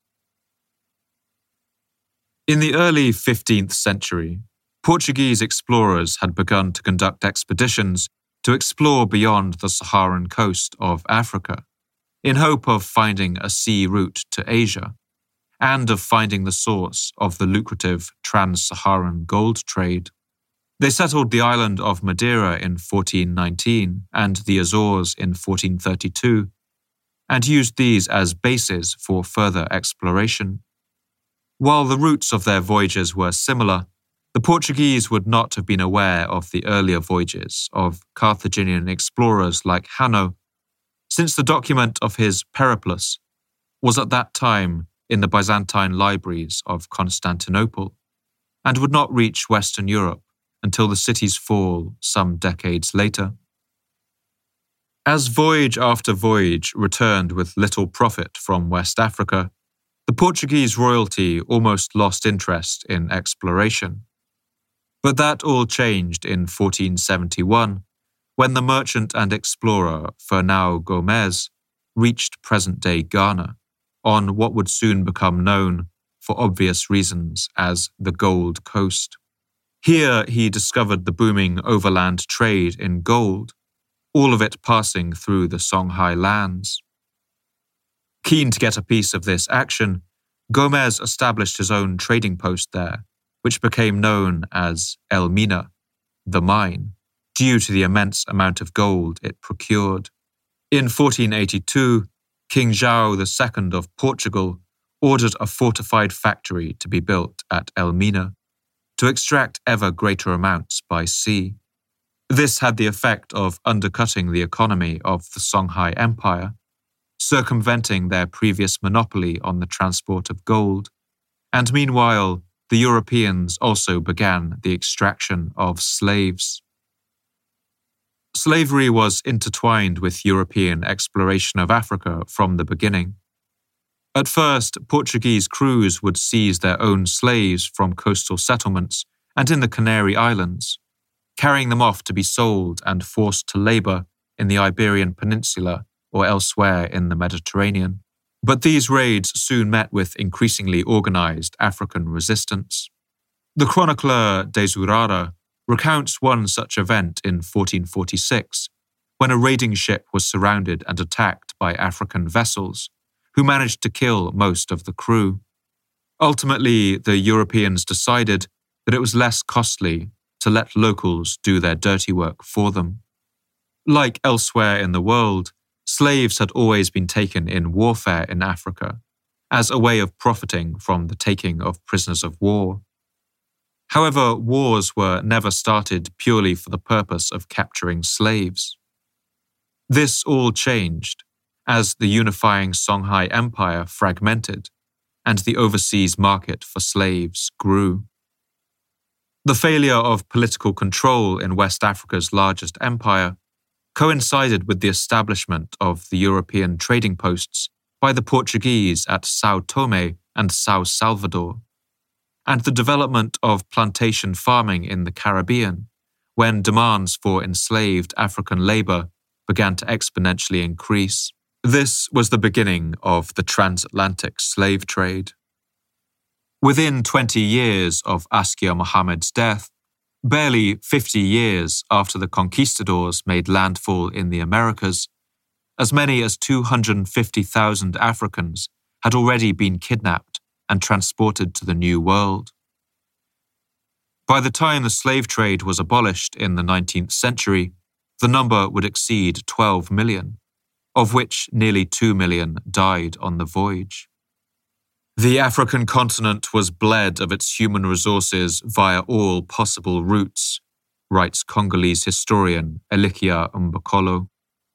In the early 15th century, Portuguese explorers had begun to conduct expeditions to explore beyond the Saharan coast of Africa, in hope of finding a sea route to Asia, and of finding the source of the lucrative trans-Saharan gold trade. They settled the island of Madeira in 1419 and the Azores in 1432, and used these as bases for further exploration. While the routes of their voyages were similar, the Portuguese would not have been aware of the earlier voyages of Carthaginian explorers like Hanno, since the document of his Periplus was at that time in the Byzantine libraries of Constantinople, and would not reach Western Europe until the city's fall some decades later. As voyage after voyage returned with little profit from West Africa, the Portuguese royalty almost lost interest in exploration. But that all changed in 1471, when the merchant and explorer Fernão Gomes reached present-day Ghana, on what would soon become known, for obvious reasons, as the Gold Coast. Here he discovered the booming overland trade in gold, all of it passing through the Songhai lands. Keen to get a piece of this action, Gomes established his own trading post there, which became known as El Mina, the mine, due to the immense amount of gold it procured. In 1482, King João II of Portugal ordered a fortified factory to be built at El Mina to extract ever greater amounts by sea. This had the effect of undercutting the economy of the Songhai Empire, circumventing their previous monopoly on the transport of gold, and meanwhile, the Europeans also began the extraction of slaves. Slavery was intertwined with European exploration of Africa from the beginning. At first, Portuguese crews would seize their own slaves from coastal settlements and in the Canary Islands, carrying them off to be sold and forced to labor in the Iberian Peninsula or elsewhere in the Mediterranean. But these raids soon met with increasingly organized African resistance. The chronicler de Zurara recounts one such event in 1446, when a raiding ship was surrounded and attacked by African vessels, who managed to kill most of the crew. Ultimately, the Europeans decided that it was less costly to let locals do their dirty work for them. Like elsewhere in the world, slaves had always been taken in warfare in Africa, as a way of profiting from the taking of prisoners of war. However, wars were never started purely for the purpose of capturing slaves. This all changed as the unifying Songhai Empire fragmented and the overseas market for slaves grew. The failure of political control in West Africa's largest empire coincided with the establishment of the European trading posts by the Portuguese at São Tomé and São Salvador, and the development of plantation farming in the Caribbean, when demands for enslaved African labor began to exponentially increase. This was the beginning of the transatlantic slave trade. Within 20 years of Askia Mohammed's death, barely 50 years after the conquistadors made landfall in the Americas, as many as 250,000 Africans had already been kidnapped and transported to the New World. By the time the slave trade was abolished in the 19th century, the number would exceed 12 million, of which nearly 2 million died on the voyage. The African continent was bled of its human resources via all possible routes, writes Congolese historian Elikia Mbokolo.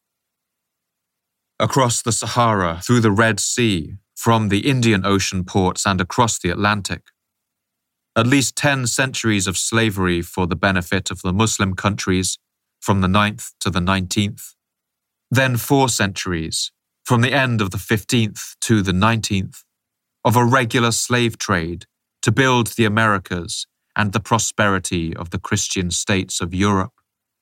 Across the Sahara, through the Red Sea, from the Indian Ocean ports and across the Atlantic. At least 10 centuries of slavery for the benefit of the Muslim countries, from the 9th to the 19th. Then 4 centuries, from the end of the 15th to the 19th, of a regular slave trade to build the Americas and the prosperity of the Christian states of Europe.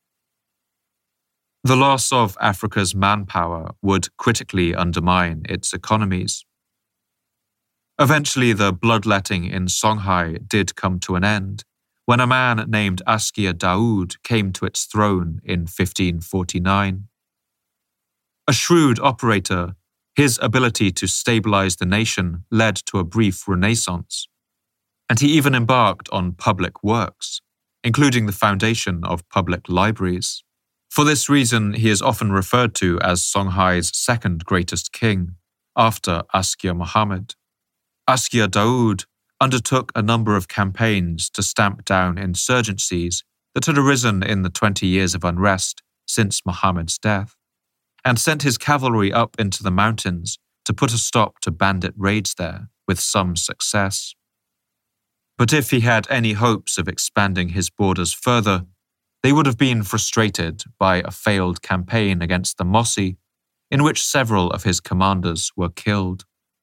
The loss of Africa's manpower would critically undermine its economies. Eventually, the bloodletting in Songhai did come to an end when a man named Askia Daoud came to its throne in 1549. A shrewd operator, his ability to stabilize the nation led to a brief renaissance, and he even embarked on public works, including the foundation of public libraries. For this reason, he is often referred to as Songhai's second greatest king, after Askia Mohammed. Askia Daoud undertook a number of campaigns to stamp down insurgencies that had arisen in the 20 years of unrest since Muhammad's death, and sent his cavalry up into the mountains to put a stop to bandit raids there, with some success. But if he had any hopes of expanding his borders further, they would have been frustrated by a failed campaign against the Mossi, in which several of his commanders were killed.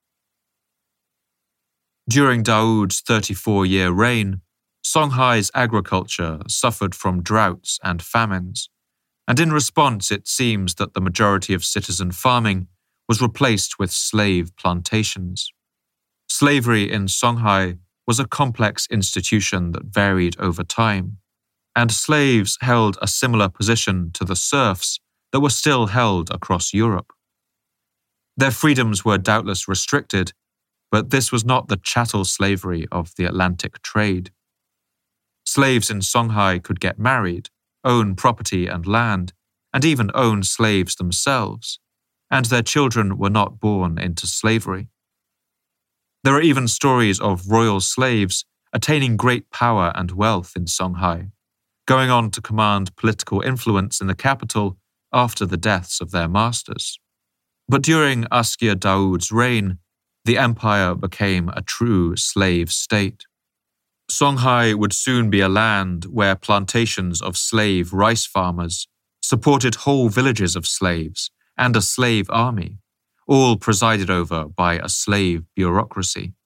During Daoud's 34-year reign, Songhai's agriculture suffered from droughts and famines, and in response it seems that the majority of citizen farming was replaced with slave plantations. Slavery in Songhai was a complex institution that varied over time, and slaves held a similar position to the serfs that were still held across Europe. Their freedoms were doubtless restricted, but this was not the chattel slavery of the Atlantic trade. Slaves in Songhai could get married, own property and land, and even own slaves themselves, and their children were not born into slavery. There are even stories of royal slaves attaining great power and wealth in Songhai, going on to command political influence in the capital after the deaths of their masters. But during Askia Daoud's reign, the empire became a true slave state. Songhai would soon be a land where plantations of slave rice farmers supported whole villages of slaves and a slave army, all presided over by a slave bureaucracy.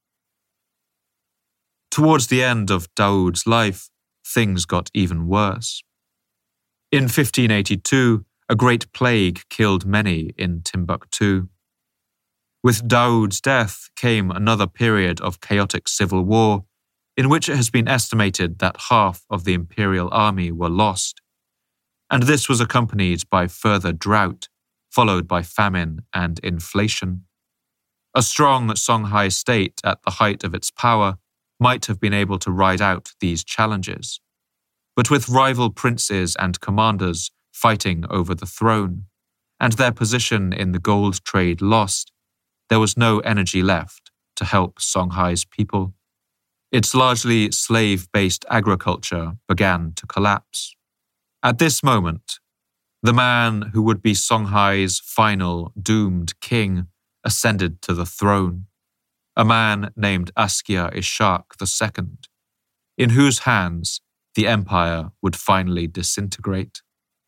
Towards the end of Daoud's life, things got even worse. In 1582, a great plague killed many in Timbuktu. With Daoud's death came another period of chaotic civil war, in which it has been estimated that half of the imperial army were lost, and this was accompanied by further drought, followed by famine and inflation. A strong Songhai state at the height of its power might have been able to ride out these challenges, but with rival princes and commanders fighting over the throne, and their position in the gold trade lost, there was no energy left to help Songhai's people. Its largely slave-based agriculture began to collapse. At this moment, the man who would be Songhai's final doomed king ascended to the throne, a man named Askia Ishaq II, in whose hands the empire would finally disintegrate.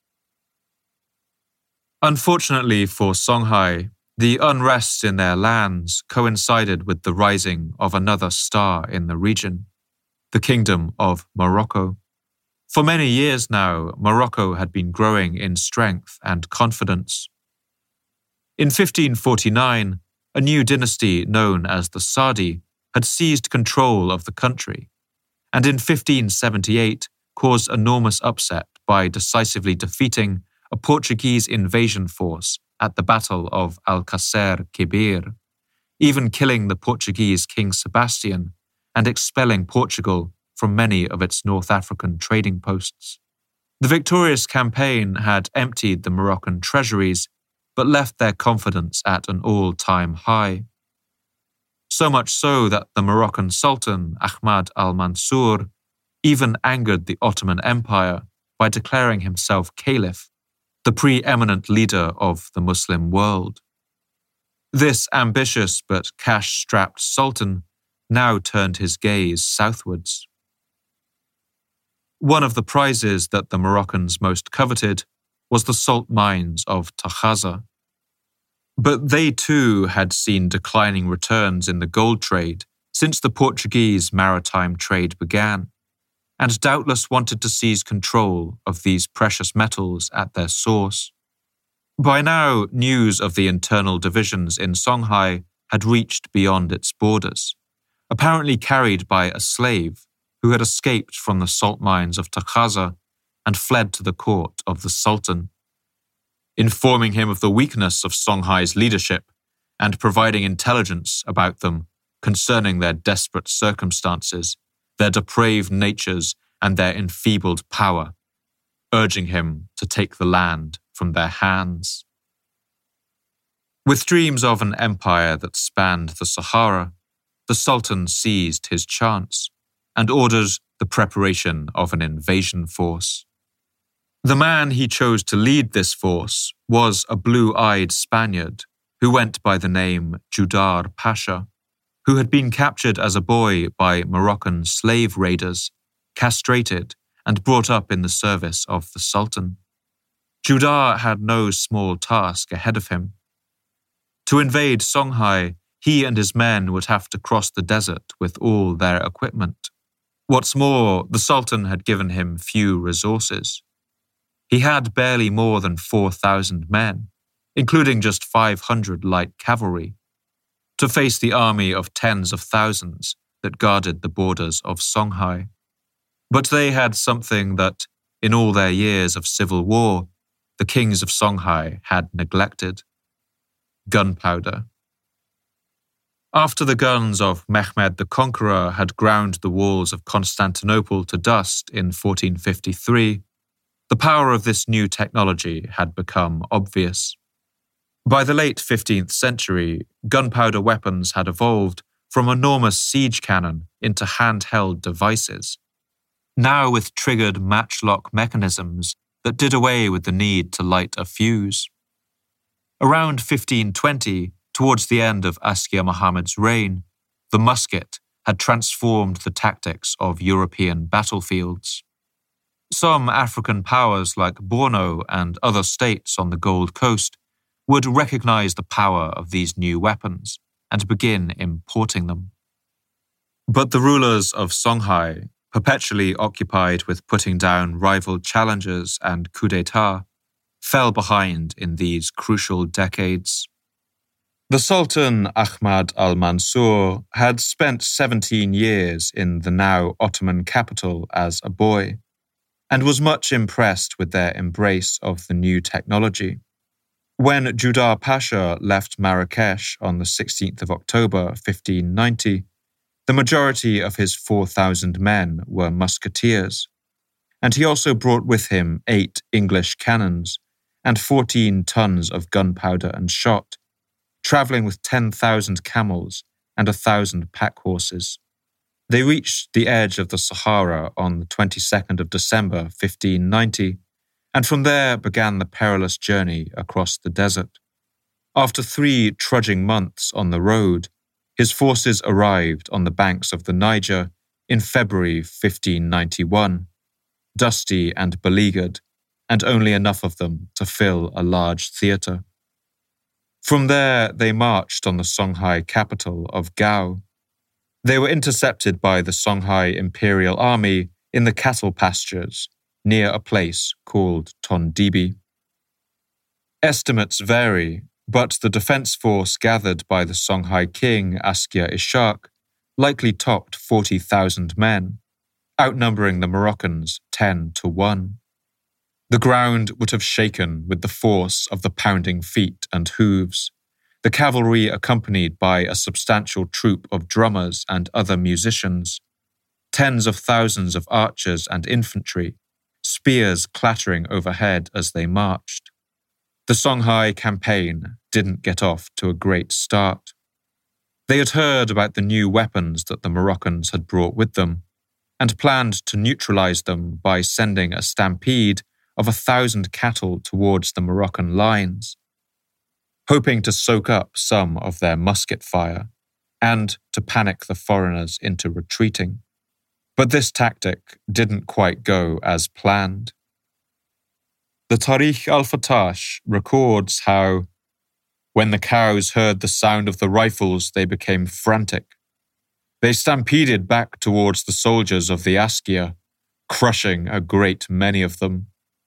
Unfortunately for Songhai, the unrest in their lands coincided with the rising of another star in the region, the Kingdom of Morocco. For many years now, Morocco had been growing in strength and confidence. In 1549, a new dynasty known as the Saadi had seized control of the country, and in 1578 caused enormous upset by decisively defeating a Portuguese invasion force at the Battle of Alcácer Quibir, even killing the Portuguese King Sebastian and expelling Portugal from many of its North African trading posts. The victorious campaign had emptied the Moroccan treasuries, but left their confidence at an all-time high. So much so that the Moroccan Sultan Ahmad al-Mansur even angered the Ottoman Empire by declaring himself caliph, the preeminent leader of the Muslim world. This ambitious but cash-strapped sultan now turned his gaze southwards. One of the prizes that the Moroccans most coveted was the salt mines of Takhasa. But they too had seen declining returns in the gold trade since the Portuguese maritime trade began, and doubtless wanted to seize control of these precious metals at their source. By now, news of the internal divisions in Songhai had reached beyond its borders, apparently carried by a slave who had escaped from the salt mines of Takhasa and fled to the court of the Sultan. Informing him of the weakness of Songhai's leadership and providing intelligence about them concerning their desperate circumstances, their depraved natures, and their enfeebled power, urging him to take the land from their hands. With dreams of an empire that spanned the Sahara, the Sultan seized his chance and ordered the preparation of an invasion force. The man he chose to lead this force was a blue-eyed Spaniard who went by the name Judar Pasha, who had been captured as a boy by Moroccan slave raiders, castrated, and brought up in the service of the Sultan. Judar had no small task ahead of him. To invade Songhai, he and his men would have to cross the desert with all their equipment. What's more, the Sultan had given him few resources. He had barely more than 4,000 men, including just 500 light cavalry, to face the army of tens of thousands that guarded the borders of Songhai. But they had something that, in all their years of civil war, the kings of Songhai had neglected: gunpowder. After the guns of Mehmed the Conqueror had ground the walls of Constantinople to dust in 1453, the power of this new technology had become obvious. By the late 15th century, gunpowder weapons had evolved from enormous siege cannon into handheld devices, now with triggered matchlock mechanisms that did away with the need to light a fuse. Around 1520, towards the end of Askia Muhammad's reign, the musket had transformed the tactics of European battlefields. Some African powers like Borno and other states on the Gold Coast would recognize the power of these new weapons and begin importing them. But the rulers of Songhai, perpetually occupied with putting down rival challengers and coup d'etat, fell behind in these crucial decades. The Sultan Ahmad al-Mansur had spent 17 years in the now Ottoman capital as a boy, and was much impressed with their embrace of the new technology. When Judar Pasha left Marrakesh on the 16th of October 1590, the majority of his 4,000 men were musketeers, and he also brought with him 8 English cannons and 14 tons of gunpowder and shot, travelling with 10,000 camels and 1,000 pack horses. They reached the edge of the Sahara on the 22nd of December 1590, and from there began the perilous journey across the desert. After 3 trudging months on the road, his forces arrived on the banks of the Niger in February 1591, dusty and beleaguered, and only enough of them to fill a large theatre. From there, they marched on the Songhai capital of Gao. They were intercepted by the Songhai Imperial Army in the cattle pastures near a place called Tondibi. Estimates vary, but the defense force gathered by the Songhai king Askia Ishaq likely topped 40,000 men, outnumbering the Moroccans 10-1. The ground would have shaken with the force of the pounding feet and hooves, the cavalry accompanied by a substantial troop of drummers and other musicians, tens of thousands of archers and infantry, spears clattering overhead as they marched. The Songhai campaign didn't get off to a great start. They had heard about the new weapons that the Moroccans had brought with them, and planned to neutralize them by sending a stampede of 1,000 cattle towards the Moroccan lines, hoping to soak up some of their musket fire and to panic the foreigners into retreating. But this tactic didn't quite go as planned. The Tarikh al-Fatash records how, when the cows heard the sound of the rifles, they became frantic. They stampeded back towards the soldiers of the Askia, crushing a great many of them.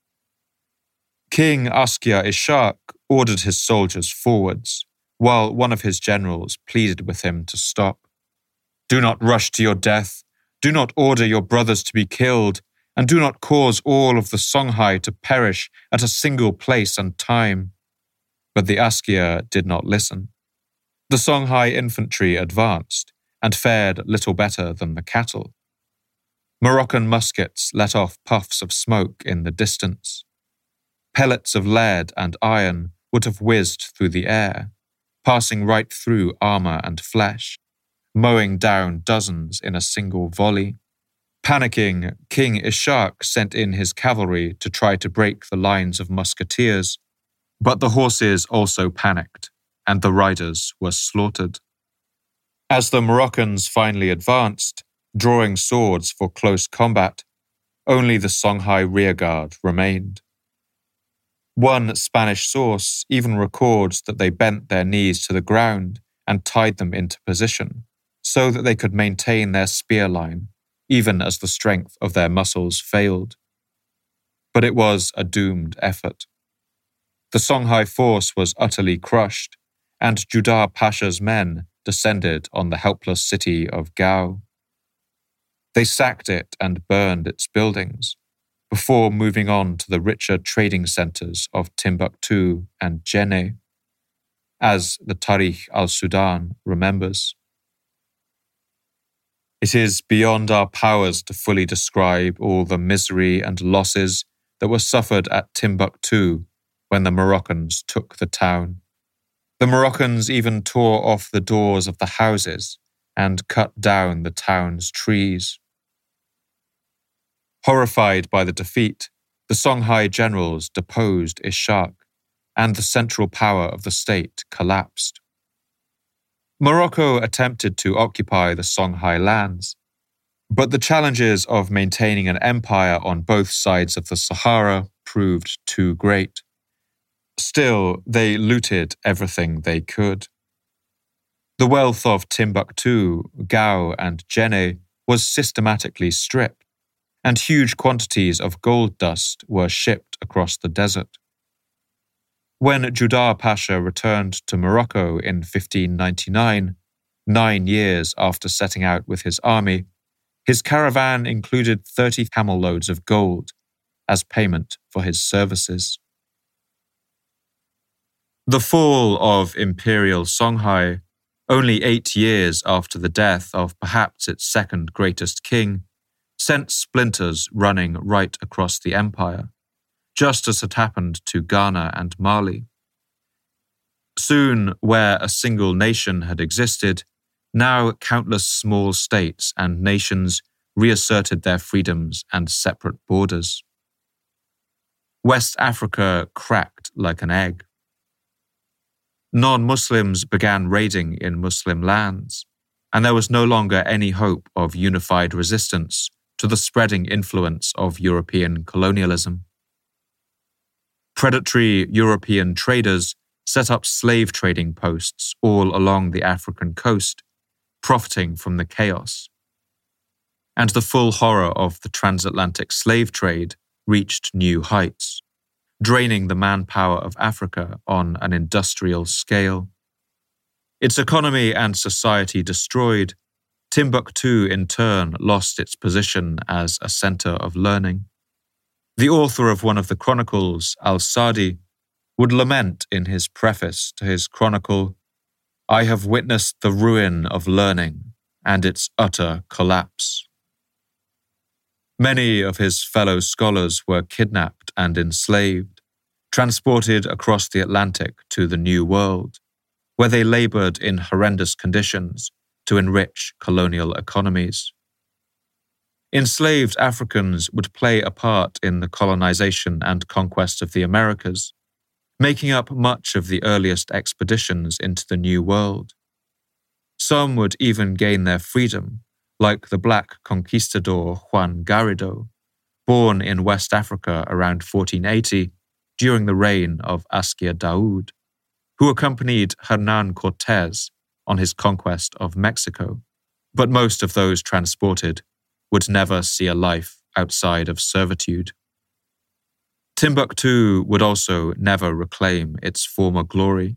King Askia Ishaq ordered his soldiers forwards, while one of his generals pleaded with him to stop. "Do not rush to your death. Do not order your brothers to be killed, and do not cause all of the Songhai to perish at a single place and time." But the Askia did not listen. The Songhai infantry advanced and fared little better than the cattle. Moroccan muskets let off puffs of smoke in the distance. Pellets of lead and iron would have whizzed through the air, passing right through armour and flesh, mowing down dozens in a single volley. Panicking, King Ishaq sent in his cavalry to try to break the lines of musketeers, but the horses also panicked, and the riders were slaughtered. As the Moroccans finally advanced, drawing swords for close combat, only the Songhai rearguard remained. One Spanish source even records that they bent their knees to the ground and tied them into position, so that they could maintain their spear line, even as the strength of their muscles failed. But it was a doomed effort. The Songhai force was utterly crushed, and Judar Pasha's men descended on the helpless city of Gao. They sacked it and burned its buildings, before moving on to the richer trading centres of Timbuktu and Jenne, as the Tarikh al-Sudan remembers. It is beyond our powers to fully describe all the misery and losses that were suffered at Timbuktu when the Moroccans took the town. The Moroccans even tore off the doors of the houses and cut down the town's trees. Horrified by the defeat, the Songhai generals deposed Ishaq, and the central power of the state collapsed. Morocco attempted to occupy the Songhai lands, But the challenges of maintaining an empire on both sides of the Sahara proved too great. Still, they looted everything they could. The wealth of Timbuktu, Gao, and Djenné was systematically stripped, and huge quantities of gold dust were shipped across the desert. When Judar Pasha returned to Morocco in 1599, 9 years after setting out with his army, his caravan included 30 camel loads of gold as payment for his services. The fall of Imperial Songhai, only 8 years after the death of perhaps its second greatest king, sent splinters running right across the empire, just as had happened to Ghana and Mali. Soon, where a single nation had existed, now countless small states and nations reasserted their freedoms and separate borders. West Africa cracked like an egg. Non-Muslims began raiding in Muslim lands, and there was no longer any hope of unified resistance to the spreading influence of European colonialism. Predatory European traders set up slave trading posts all along the African coast, profiting from the chaos. And the full horror of the transatlantic slave trade reached new heights, draining the manpower of Africa on an industrial scale. Its economy and society destroyed, Timbuktu in turn lost its position as a center of learning. The author of one of the chronicles, Al-Sadi, would lament in his preface to his chronicle, "I have witnessed the ruin of learning and its utter collapse." Many of his fellow scholars were kidnapped and enslaved, transported across the Atlantic to the New World, where they labored in horrendous conditions to enrich colonial economies. Enslaved Africans would play a part in the colonization and conquest of the Americas, making up much of the earliest expeditions into the New World. Some would even gain their freedom, like the black conquistador Juan Garrido, born in West Africa around 1480 during the reign of Askia Daoud, who accompanied Hernan Cortés on his conquest of Mexico, but most of those transported would never see a life outside of servitude. Timbuktu would also never reclaim its former glory.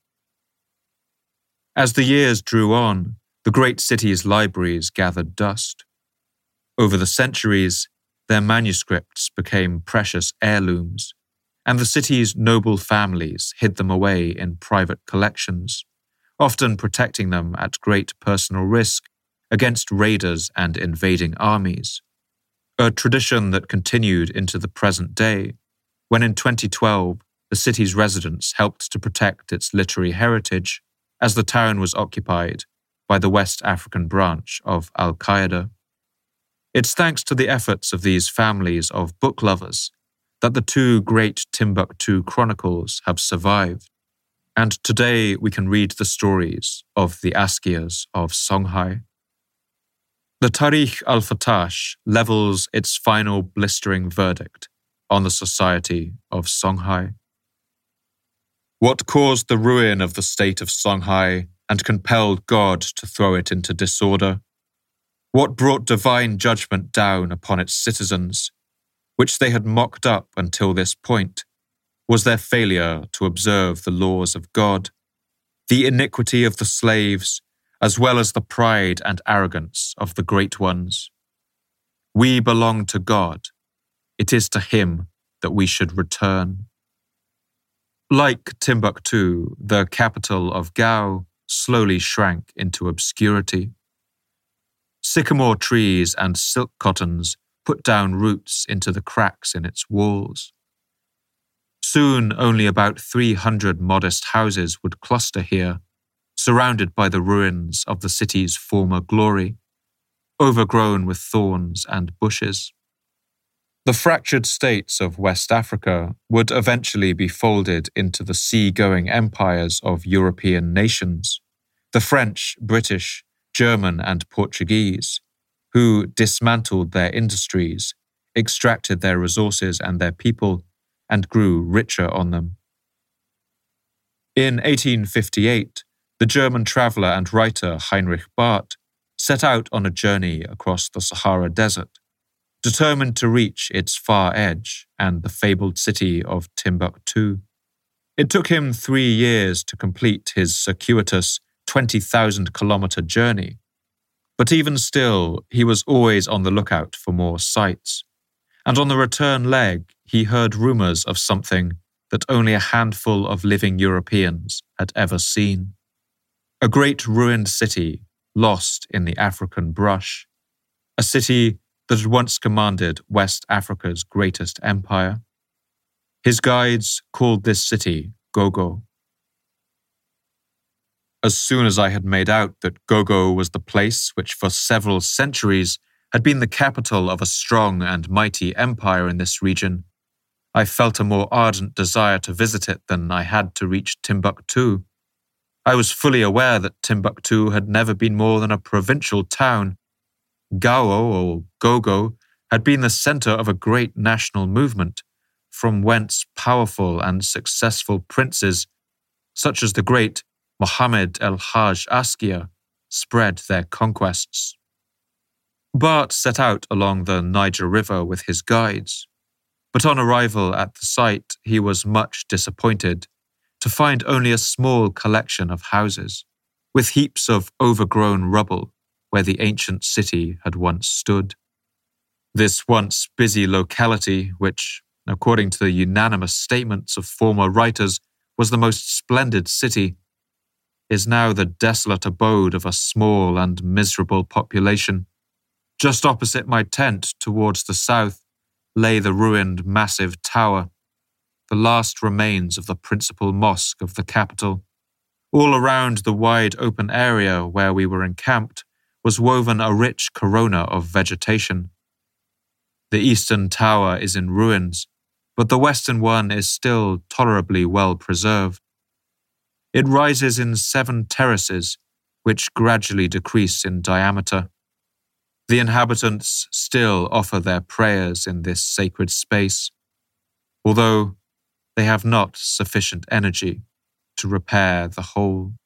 As the years drew on, the great city's libraries gathered dust. Over the centuries, their manuscripts became precious heirlooms, and the city's noble families hid them away in private collections, often protecting them at great personal risk against raiders and invading armies, a tradition that continued into the present day, when in 2012 the city's residents helped to protect its literary heritage as the town was occupied by the West African branch of Al-Qaeda. It's thanks to the efforts of these families of book lovers that the two great Timbuktu chronicles have survived, and today we can read the stories of the Askias of Songhai. The Tarikh al-Fatash levels its final blistering verdict on the society of Songhai. What caused the ruin of the state of Songhai and compelled God to throw it into disorder? What brought divine judgment down upon its citizens, which they had mocked up until this point, was their failure to observe the laws of God, the iniquity of the slaves, as well as the pride and arrogance of the great ones. We belong to God. It is to Him that we should return. Like Timbuktu, the capital of Gao slowly shrank into obscurity. Sycamore trees and silk cottons put down roots into the cracks in its walls. Soon only about 300 modest houses would cluster here, surrounded by the ruins of the city's former glory, overgrown with thorns and bushes. The fractured states of West Africa would eventually be folded into the sea-going empires of European nations, the French, British, German, and Portuguese, who dismantled their industries, extracted their resources and their people, and grew richer on them. In 1858, the German traveller and writer Heinrich Barth set out on a journey across the Sahara Desert, determined to reach its far edge and the fabled city of Timbuktu. It took him 3 years to complete his circuitous 20,000-kilometre journey, but even still, he was always on the lookout for more sights, and on the return leg, he heard rumours of something that only a handful of living Europeans had ever seen. A great ruined city lost in the African brush, a city that had once commanded West Africa's greatest empire. His guides called this city Gogo. As soon as I had made out that Gogo was the place which for several centuries had been the capital of a strong and mighty empire in this region, I felt a more ardent desire to visit it than I had to reach Timbuktu. I was fully aware that Timbuktu had never been more than a provincial town. Gao, or Gogo, had been the centre of a great national movement, from whence powerful and successful princes, such as the great Mohammed el-Hajj Askia, spread their conquests. Barth set out along the Niger River with his guides, but on arrival at the site he was much disappointed to find only a small collection of houses, with heaps of overgrown rubble where the ancient city had once stood. This once busy locality, which, according to the unanimous statements of former writers, was the most splendid city, is now the desolate abode of a small and miserable population. Just opposite my tent, towards the south, lay the ruined massive tower, the last remains of the principal mosque of the capital. All around the wide open area where we were encamped was woven a rich corona of vegetation. The eastern tower is in ruins, but the western one is still tolerably well preserved. It rises in 7 terraces, which gradually decrease in diameter. The inhabitants still offer their prayers in this sacred space, although they have not sufficient energy to repair the whole.